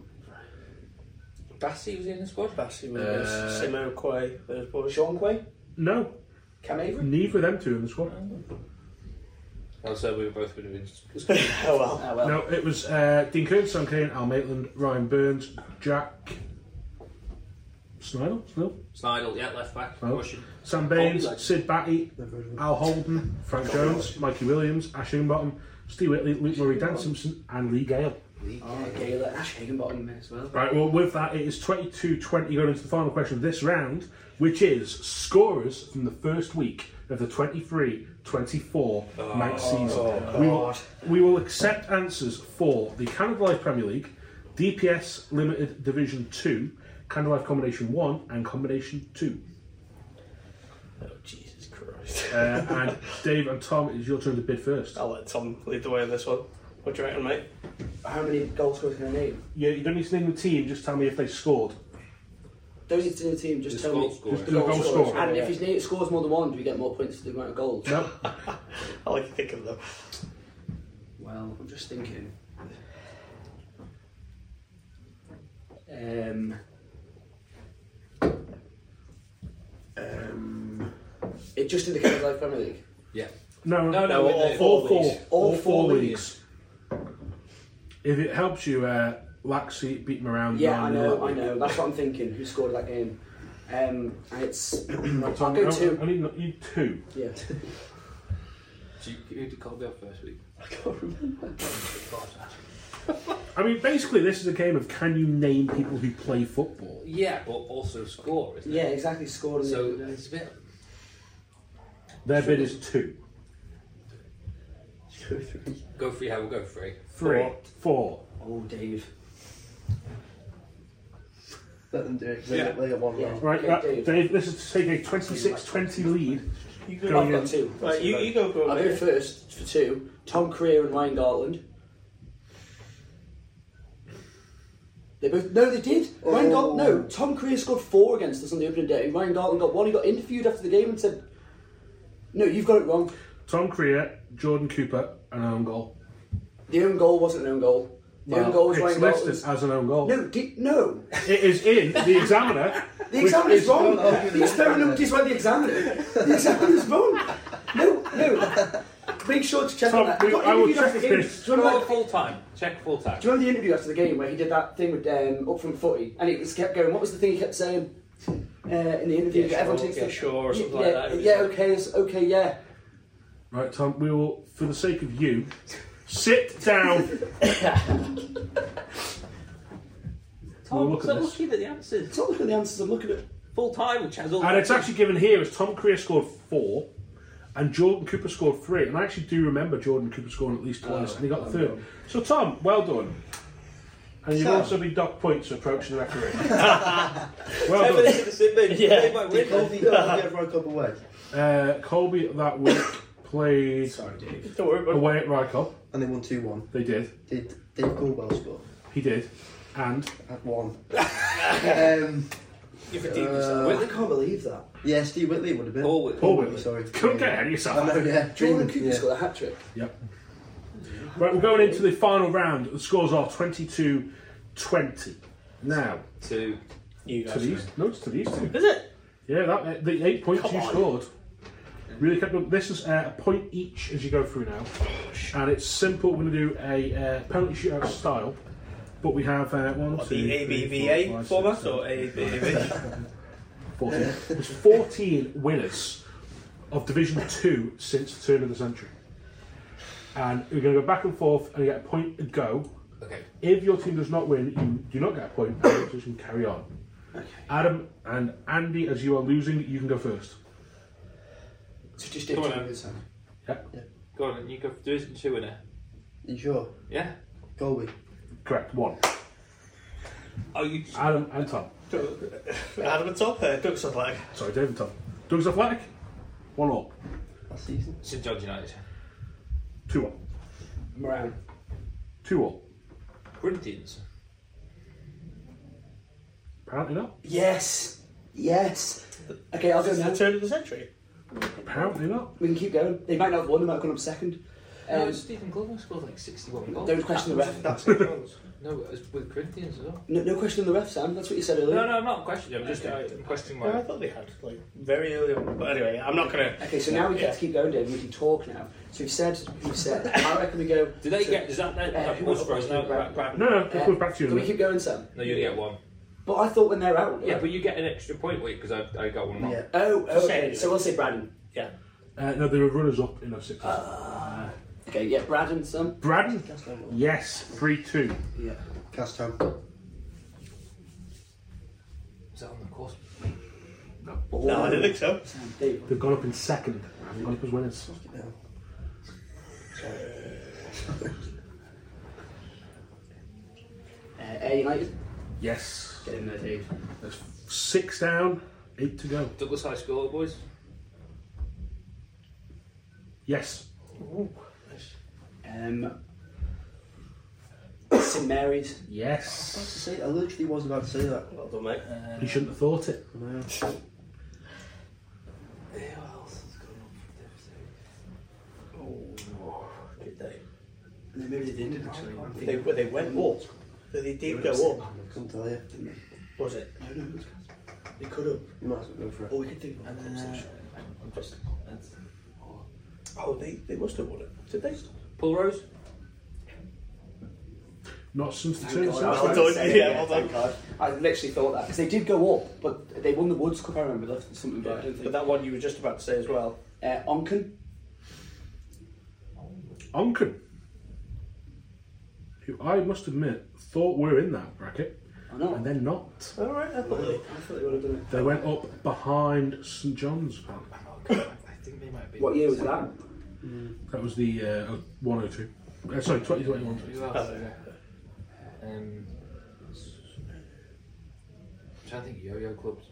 Bassey was in the squad. Bassey Williams, Uh, Simo Quay, those boys. Sean Quay? No. Cam Avery? Neither of them two in the squad. Also, we were both been injured. Oh well. Ah, well. No, it was uh, Dean Kearns, Sam Kane, Al Maitland, Ryan Burns, Jack Snidel, Snidel, Snidel, yeah, left back, Oh. Russian. Sam Baines, Holden. Sid Batty, Never heard of him. Al Holden, Frank Jones, Mikey Williams, Ash Higginbottom, Steve Whitley, Luke Murray, Dan Simpson, and Lee Gale. Oh, Gale, Ash Higginbottom as well. Right, well, with that, it is twenty-two twenty going into the final question of this round, which is scorers from the first week of the twenty-three twenty-four match season. oh, we, will, we will accept answers for the Canada Life Premier League, D P S Limited Division two, Canada Life Combination one, and Combination two. Oh, Jesus Christ. Uh, and Dave and Tom, it is your turn to bid first. I'll let Tom lead the way on this one. What do you reckon, mate? How many goal scorers can I name? Yeah, you don't need to name the team, just tell me if they scored. Don't need to know the team, just Just tell goal me. scorer. Just do a goal scorer. And if his name scores more than one, do we get more points for the amount of goals? No. I like to think of them. Well, I'm just thinking. Um, um, it just in the Kings Life Premier League. Yeah. No, No, no, all all four all leagues. four, All all four four leagues. leagues. If it helps you, uh, Laxey beat them around. Yeah, I nine know, nil. I know. That's what I'm thinking. Who scored that game? Um, and it's. Right, I'll go two. I need, I need two. Yeah. Do you, who did Colby off first week? I can't remember. I mean, basically, this is a game of can you name people who play football? Yeah, but also score, isn't Yeah, it? exactly. Scored. So in the it's a bit. Their bid is two. Go free, how we'll go free. Three. Four. Oh, Dave. Let them do it. 'cause Yeah. They, they get one Yeah. round. Right, Okay, that, Dave. Dave, this is to take a twenty-six twenty lead. You Going go, I've in. got two. right, you, you go, go. I'll go mate. first for two. Tom Creer and Ryan Gartland. They both no, they did. Ryan Gartland, no. Tom Creer scored four against us on the opening day. Ryan Gartland got one. He got interviewed after the game and said, "No, you've got it wrong. Tom Creer, Jordan Cooper, and an own goal. The own goal wasn't an own goal. The own goal was it's Ryan listed Gartland's." as an own goal. No, di- no. It is in the Examiner. The which examiner's is- wrong. don't argue The the experiment by the examiner. The examiner's wrong. No, no. Make sure to check Tom, on that. He we- got I will interviewed after check the game. this. Do you remember Go that- full time. Check full time. Do you remember the interview after the game where he did that thing with um, up from footy and it was kept going? What was the thing he kept saying uh, in the interview? Yeah, Everyone sure, takes yeah, the- sure, or something yeah, like that. It was Yeah, like- okay, it's- okay, yeah. Right, Tom, we will, for the sake of you, sit down. We'll look at so this. looking at the answers. It's not looking at the answers, I'm looking at Full time with Chazelle. And it's actually given here as Tom Creer scored four and Jordan Cooper scored three. And I actually do remember Jordan Cooper scoring at least twice Oh, and he got the well third. done. So, Tom, well done. And you've So- also been docked points for approaching the referee. well done. Yeah. They might Did win. Colby go get Rycop away? Uh, Colby that week played Sorry, Dave. Don't worry about it. away at Rycop. And they won two one. They did. Did Dave Goldwell score? He did. And At one. um, You've redeemed Uh, yourself. I can't believe that. yeah, Steve Whitley would have been. Paul Whitley. Paul Whitley. Sorry. Couldn't Yeah. get ahead of yourself. I know, yeah. Jordan Dreaming, Cooper yeah. scored a hat trick. Yep. Right, we're going into the final round. The scores are twenty-two twenty. Now, To You to guys. these, no, it's to these two. Is it? Yeah, that the eight points Come you on. scored. Really kept up. This is uh, a point each as you go through now, and it's simple. We're going to do a uh, penalty shootout style, but we have uh, one, What, two, the three, A B V four, A five, format six, or seven, A B V? fourteen. There's fourteen winners of Division Two since the turn of the century, and we're going to go back and forth, and you get a point to go. okay. If your team does not win, you do not get a point, and your team can carry on. Okay. Adam and Andy, as you are losing, you can go first. So just did Come on, two then. this time. Go on, you go for Division Two in it. You sure? Yeah. Colby. Correct. One. Oh, you. Adam and Tom. Adam and top, uh, Doug's on like. Sorry, Dave and Tom. Doug's Athletic. One all. Last season. St John's United. Two all. Moran. Two all. Corinthians. Apparently not. Yes. Yes. Okay, I'll go It's now. the turn of the century. Apparently not. We can keep going. They might not have won, they might have gone up second. No, Um, Stephen Glover scored like sixty-one goals. don't question the ref. That's it. goals. No, it was with Corinthians as well. No, no question on the ref, Sam. That's what you said earlier. No, no, I'm not questioning. I'm just uh, I'm questioning No, I my. thought they had like very early on. But anyway, I'm not gonna. Okay, so now we get Yeah. to keep going, Dave. We can talk now. So you've said, you've said. I reckon we go. Did they so- get? Is that that? Uh, that who Bush was- Bros now? Brad- Brad- No, no. It Uh, goes back to you. Can we then. keep going, Sam? No, you only get one. But I thought when they're out. Yeah, but you get an extra point week because I, I got one wrong. Yeah. Oh, Just okay. say- So we'll say Braddon. Yeah. Uh, no, they were runners up in oh six. Okay, yeah, Braddon, Sam. Braddon. Yes. Three two. Yeah. Cast home. Is that on the course? No, I didn't think so. Sam, Dave. They've gone up in second. They've gone up as winners. Uh, Air United. Yes. Get in there, Dave. There's six down. Eight to go. Douglas High School, boys. Yes. Um, Saint Mary's. I was Yes. about to say, I literally was about to say that. Well done, mate. Uh, You shouldn't have thought it. No. who else has gone up? Oh, did they? Maybe they didn't actually. I'm They, thinking- well, they went up. They, they did go up. I can't tell you. Was it? No, no, they could have. You might as well go for it. Or we could think of Uh, conversation. I'm just. That's, Oh, they, they must have won it. Did they? Paul Rose. Not since the Thank turn of God, the I was Well about done, to say, yeah, yeah, well thank done. God. I literally thought that because they did go up, but they won the Woods Cup. I remember that's something, but I don't But think. that one you were just about to say as well. Uh, Onken. Onken, who I must admit thought were in that bracket, I know. and they're not. All right, I thought they. I thought they would have done it. They went up behind St John's. Apparently. I think they might be. What year was that? That was the uh, one oh two. Uh, sorry, twenty twenty-one. Oh, yeah. Um, I'm trying to think of yo-yo clubs.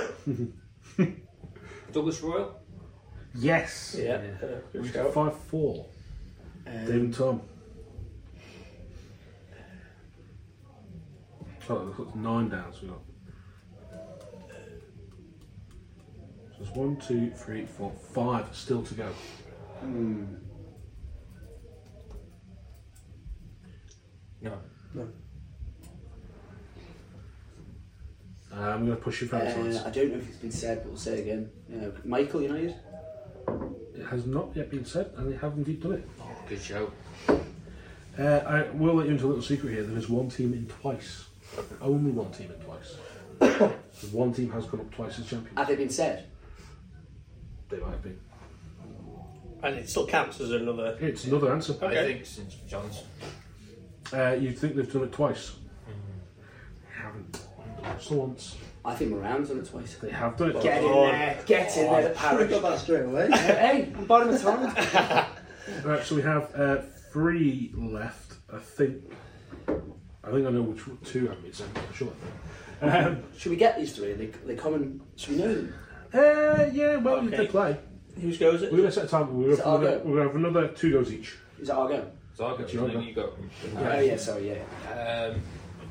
Douglas Royal. Yes. Yeah. Yeah. Uh, good shout. Five four. Um, Dave and Tom. Oh, that's nine down. So we got. So there's one, two, three, four, five still to go. hmm. No. No. Uh, I'm going to push you for Uh, outside. I don't know if it's been said, but we'll say it again. Uh, Michael United. It has not yet been said, and they have indeed done it. Oh, good show. Uh, I will let you into a little secret here. There is one team in twice. Only one team in twice. So one team has come up twice as champions. Have they been said? They might have been. And it still counts as another. It's another answer. I Okay. think St John's. Uh, you'd think they've done it twice. They haven't. Just the once. I think Moran's done it twice. They have done it twice. Get in there. Get in there, the Should have parish. got that straight away. Hey, I'm bottom of time. Right, so we have uh, three left. I think. I think I know which two haven't been said. I'm sure. Um, Should we get these three? They, they come and. Should we know them? uh, yeah, well, Okay. they play. Whose goes it? We're going to set a time. We're Is it our going go? to have another two goes each. Is that our go? So I'll go. Sure, and then go. you go. Oh, yeah, sorry, yeah. Um,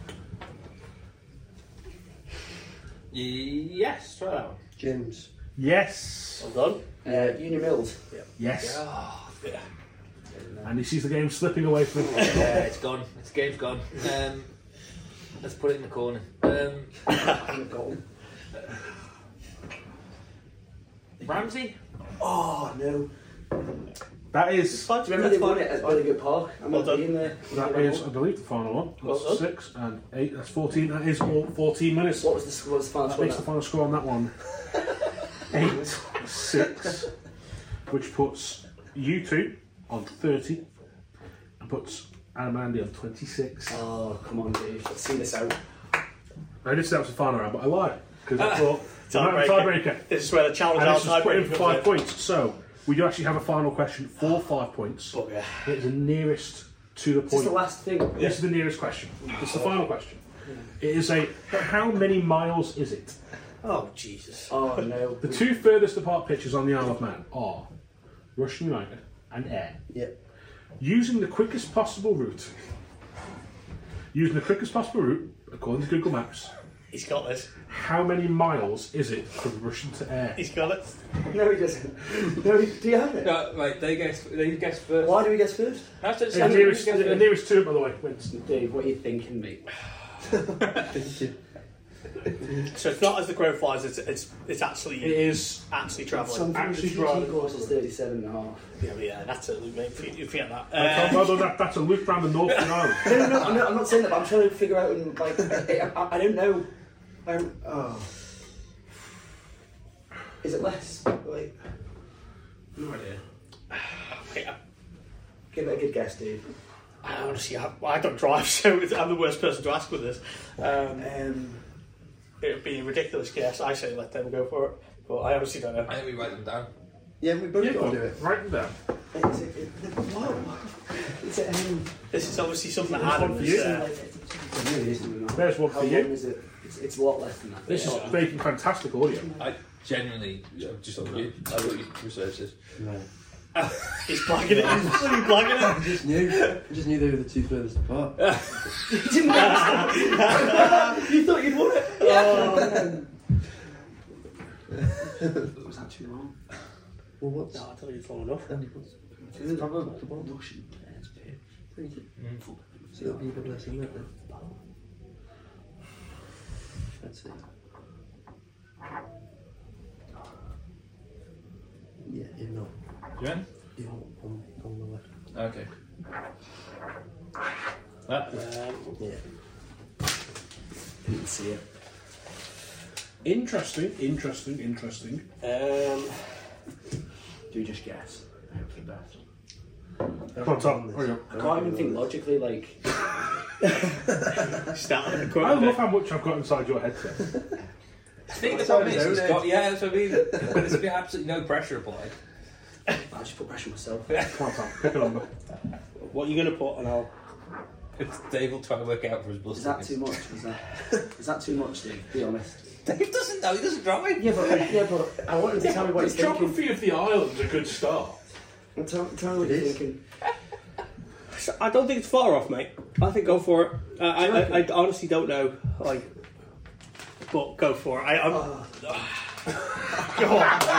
yes, try that one. James. Yes. Well done. Uh, Union Mills. Yes. Oh, Yeah. And he sees the game slipping away from him. yeah, it's gone. This game's gone. Um, let's put it in the corner. Um, Goal. Ramsey. Oh, no. That is. Fine, Do you remember that's they won fine. it at Billigut Park? I Well remember done. being there. That is, I believe, the final one. That's Well done. six and eight. That's fourteen. That is all fourteen minutes. What was the, what was the final That score? makes the now? final score on that one eight six, which puts you two on thirty and puts Adam and Andy on twenty-six. Oh, come on, Dave. Let's see this out. I did say that was the final round, but I lied because I thought the Tiebreaker. tiebreaker. This is where the challenge And out this was put in tiebreaker for comes five in. points. So we do actually have a final question for five points. Bugger. It is the nearest to the Is this point. the last thing? This is the nearest question. This is the final question. It is a how many miles is it? Oh, Jesus. Oh, no. The two furthest apart pitches on the Isle of Man are Rushden United and Ayr. Yep. Using the quickest possible route, using the quickest possible route, according to Google Maps, He's got this. how many miles is it from Rushden to Ayr? He's got it. No, he doesn't. No, he, do you have it? No, right. They guess. They guess first. Why do we guess first? That's just The nearest, the nearest to it, by the way, wins. Dave, what are you thinking, mate? So it's not as the crow flies. It's it's it's actually It is. actually travelling. Something actually the driving. T T course is thirty-seven and a half. Yeah, but yeah, that's a mate. You forget that. Uh, Uh, well done, that, that's a loop round the north of Ireland. No, no, no, I'm not, I'm not saying that, but I'm trying to figure out, and, like, I, I, I don't know. I don't, oh. Is it less? Like, No idea. yeah. give it a good guess, Dave. I honestly, I, I don't drive, so it's, I'm the worst person to ask with this. Um, Um, it would be a ridiculous guess. I say let them go for it, but I honestly don't know. I think we write them down. Yeah, we both Yeah, got go to do on. it. Write them down. is it, it, whoa. Is it, um, This is obviously something that There's one Adam for is. you. Uh, it really isn't. There's one How for long you. is it? It's, it's a lot less than that. This Yeah. is making fantastic audio. I genuinely just look at you. I look at your research this. No. He's blagging it. He's bloody blagging I just knew. I just knew they were the two furthest apart. You didn't know. You thought you'd won it. it. Oh. Was that too long? Well, what's... No, I thought it's long enough. It's probably the bottom. So it'll be a bit less in that then. Let's see. Yeah, if not. You in? Yeah, on, on the left. Okay. Ah. Um, Yeah. Didn't see it. Interesting, interesting, interesting. um, Do just guess. I hope for the best. Come on, Tom. Hurry up. I can't even think logically. Like, start at the I corner. love how much I've got inside your headset. I think the It's problem on is, his it's own got, edge. yeah, that's what I mean. There's been absolutely no pressure applied. I just put pressure on myself. Come on, Tom. Pick a number. What are you going to put? And I'll. It's Dave will try to work it out for his bus Is that tickets. too much? Is that is that too much, Dave? Be honest. Dave doesn't know, he doesn't drive. Yeah, but yeah, but I want him to tell me what The he's thinking. geography of the island's a good start. Tell, tell me what It he's is. thinking. I don't think it's far off, mate. I think go for it. Uh, I, Do you I, I honestly don't know. Like, but go for it. I, I'm. Go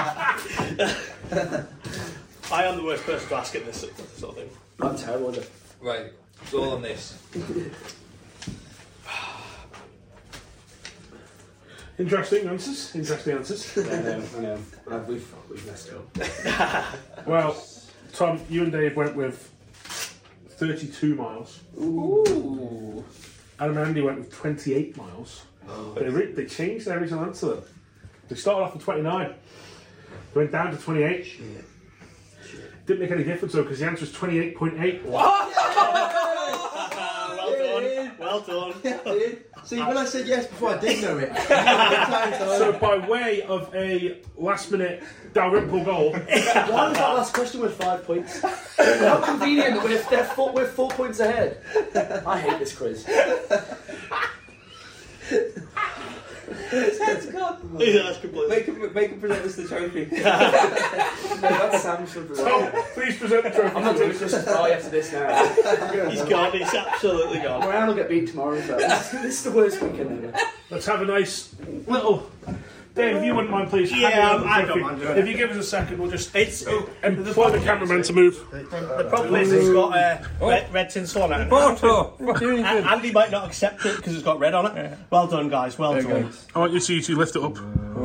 on. I am the worst person to ask at this sort of thing. I'm terrible at it. Right, it's all on this. Interesting answers. Interesting answers. I know, I know. Uh, we've, we've messed up. Well, Tom, you and Dave went with thirty-two miles. Ooh. Adam and Andy went with twenty-eight miles. They, re- they changed their original answer though. They started off with twenty-nine. They went down to twenty-eight. Shit. Didn't make any difference though because the answer was twenty-eight point eight. Well done. Well done. See, when I said yes before, I did know it. So by way of a last minute Dalrymple goal, Why was that last question with five points? How convenient that we're, they're four, we're four points ahead. I hate this quiz. His head's gone. Yeah, that's completely. Make him, make him present us the trophy. No, that's Sam's for the Tom, please present the trophy. I'm not doing Christmas party after this now. He's gone. He's absolutely gone. Moran will get beat tomorrow. So this, this is the worst weekend ever. Let's have a nice little. Dave, if you wouldn't mind, please. Yeah, hand me over the I don't trophy. mind doing it. If you give us a second, we'll just It's oh, employ the cameraman to move. the problem is it's got uh, red, red tinsel on it. Photo! And Andy might not accept it because it's got red on it. Well done, guys. Well done. I want you to, to lift it up.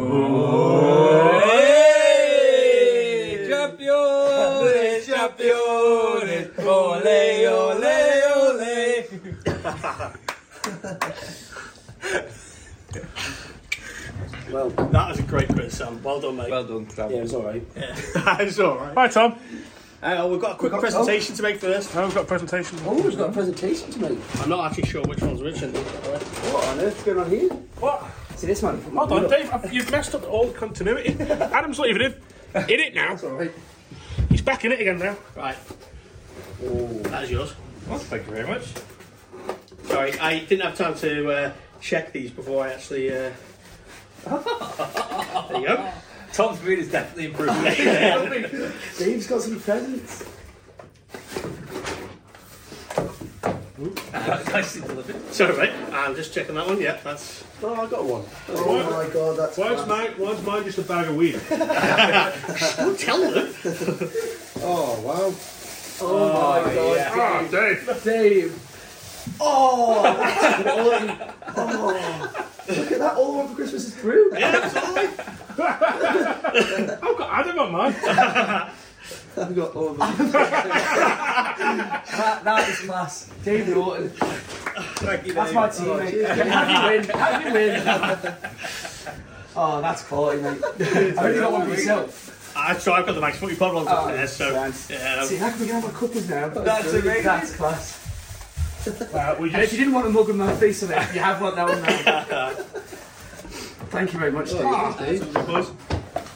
Hey! Champions! Champions! Ole, ole, ole! Well, That was a great quiz, Sam. Well done, mate. Well done, Sam. yeah, it was alright. Yeah. It's all right. Hi, Tom. Uh, we've got a quick presentation to make first. Now we've got a presentation. Oh, we've got a presentation to make. I'm not actually sure which one's which. And What on earth's going on here? What? See this man? Hold on, Dave. I've- You've messed up all the continuity. Adam's not even in. In it now. Alright. He's back in it again now. right, that's yours. Well, thank you very much. Sorry, I didn't have time to uh, check these before I actually. Uh... there you go. Tom's mood is definitely improved. Dave's got some presents. Nicely delivered. Sorry, mate. I'm just checking that one. Yeah, that's. Oh, I got one. Oh What? my god, that's Why's class. mine, why's mine just a bag of weed? Don't tell them. Oh, wow. Oh my god, Ah, Dave. Dave. Oh, that's quality. Oh, look at that! All the one for Christmas is through. Yeah, absolutely. I've got Adam on mine. I've got all of them. That, that is class. Dave Norton. Thank you, That's Dave. my teammate. How do you win? How do you win? Oh, that's quality, mate. I've only got one for yourself. I so I've got the Max Footy Pod ones up Oh, there. So thanks. yeah, See, how can we get our couples now? That's amazing. That's class. Uh, we And if just, you didn't want a mug with my face on it, you have one now and now. Thank you very much, Dave. Oh, Dave. buzz.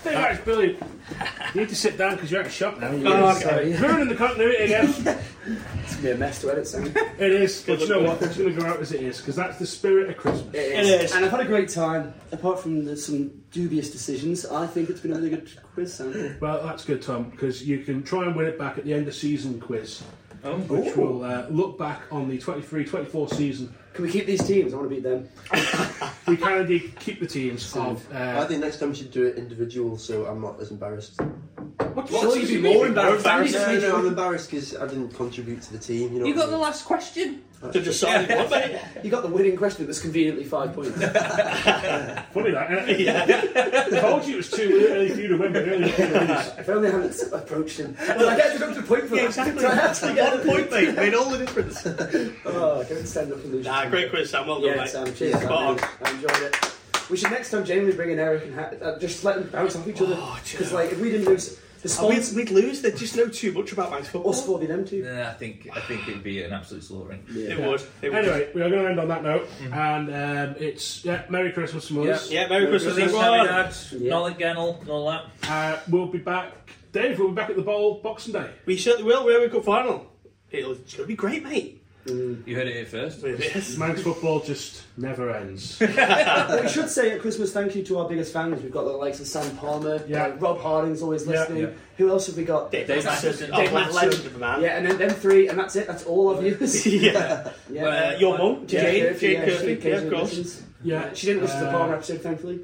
Hey, right, it's brilliant. You need to sit down because you're out of shot now. You're Oh, Sorry. ruining the continuity again. It's going to be a mess to edit soon. It is, but you know what? It's going to go out as it is because that's the spirit of Christmas. It is. And I've had a great time. Apart from the, some dubious decisions, I think it's been a really good quiz, Sam. Well, that's good, Tom, because you can try and win it back at the end of season quiz, Oh. which will uh, look back on the twenty-three twenty-four season. Can we keep these teams? I want to beat them. We can indeed keep the teams of. I Uh, think next time we should do it individual, so I'm not as embarrassed. what Sure, you'd be more embarrassed. No, no, I'm embarrassed because I didn't contribute to the team. You know. You what got the I mean? last question. To decide what, mate. You got the winning question that's conveniently five points. Funny that. Uh, I told you it was too early for you to win, but early for you to lose. If only I hadn't approached him. Well, I get to go to the point for Yeah, that. exactly. Do I have to get One point, mate. Made all the difference. Oh, don't stand up and lose. Nah, great quiz, Sam. Well done, Yeah, mate. Sam. Cheers. Spot on. I enjoyed it. We should next time Jamie bring in Eric and ha- uh, just let them bounce off each other. Oh, Because like if we didn't lose the Oh, we'd, sponsors, we'd lose. They just know too much about man's football. us four be them two. Yeah, I think I think it'd be an absolute slaughtering. It would. It would. Anyway, we are going to end on that note, and um, it's yeah, Merry Christmas from us. Yeah, Merry Christmas, Christmas, everyone. Navidad, Yeah. Nolan Gennell, and all that. Uh, we'll be back. Dave, we'll be back at the Bowl Boxing Day. We certainly will. We're in Cup final. It'll, it's going to be great, mate. You heard it here first. It is. Manx football just never ends. Well, we should say at Christmas thank you to our biggest fans. We've got the likes of Sam Palmer, Yeah. uh, Rob Harding's always Yeah. listening. Yeah. Who else have we got? Dave Dave Matheson. Matheson. Oh, Dave legend Matheson. of a man. Yeah, and then them three, and that's it. That's all our viewers. Yeah. Yeah. Uh, your mum, Jane Jane, Curfew, Jane yeah, she Curfew, yeah, of occasionally course. listens. Yeah, She didn't listen to the Uh, Palmer episode, thankfully.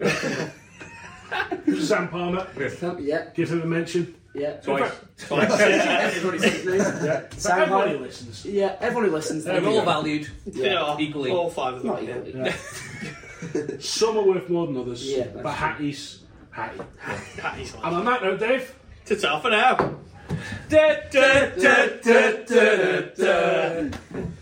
Sam Palmer, yeah, give him a mention. yeah. Twice. Everybody says his name. Yeah, Sam everybody Palmer. listens. Yeah, everyone who listens. There thank We're we you. all valued. Yeah. Equally. All five of them. Not yeah. equally. Yeah. Some are worth more than others, Yeah, that's but Hattie's Hattie. That is And on that note, Dave. Ta-ta for now. Da, da, da, da, da, da, da.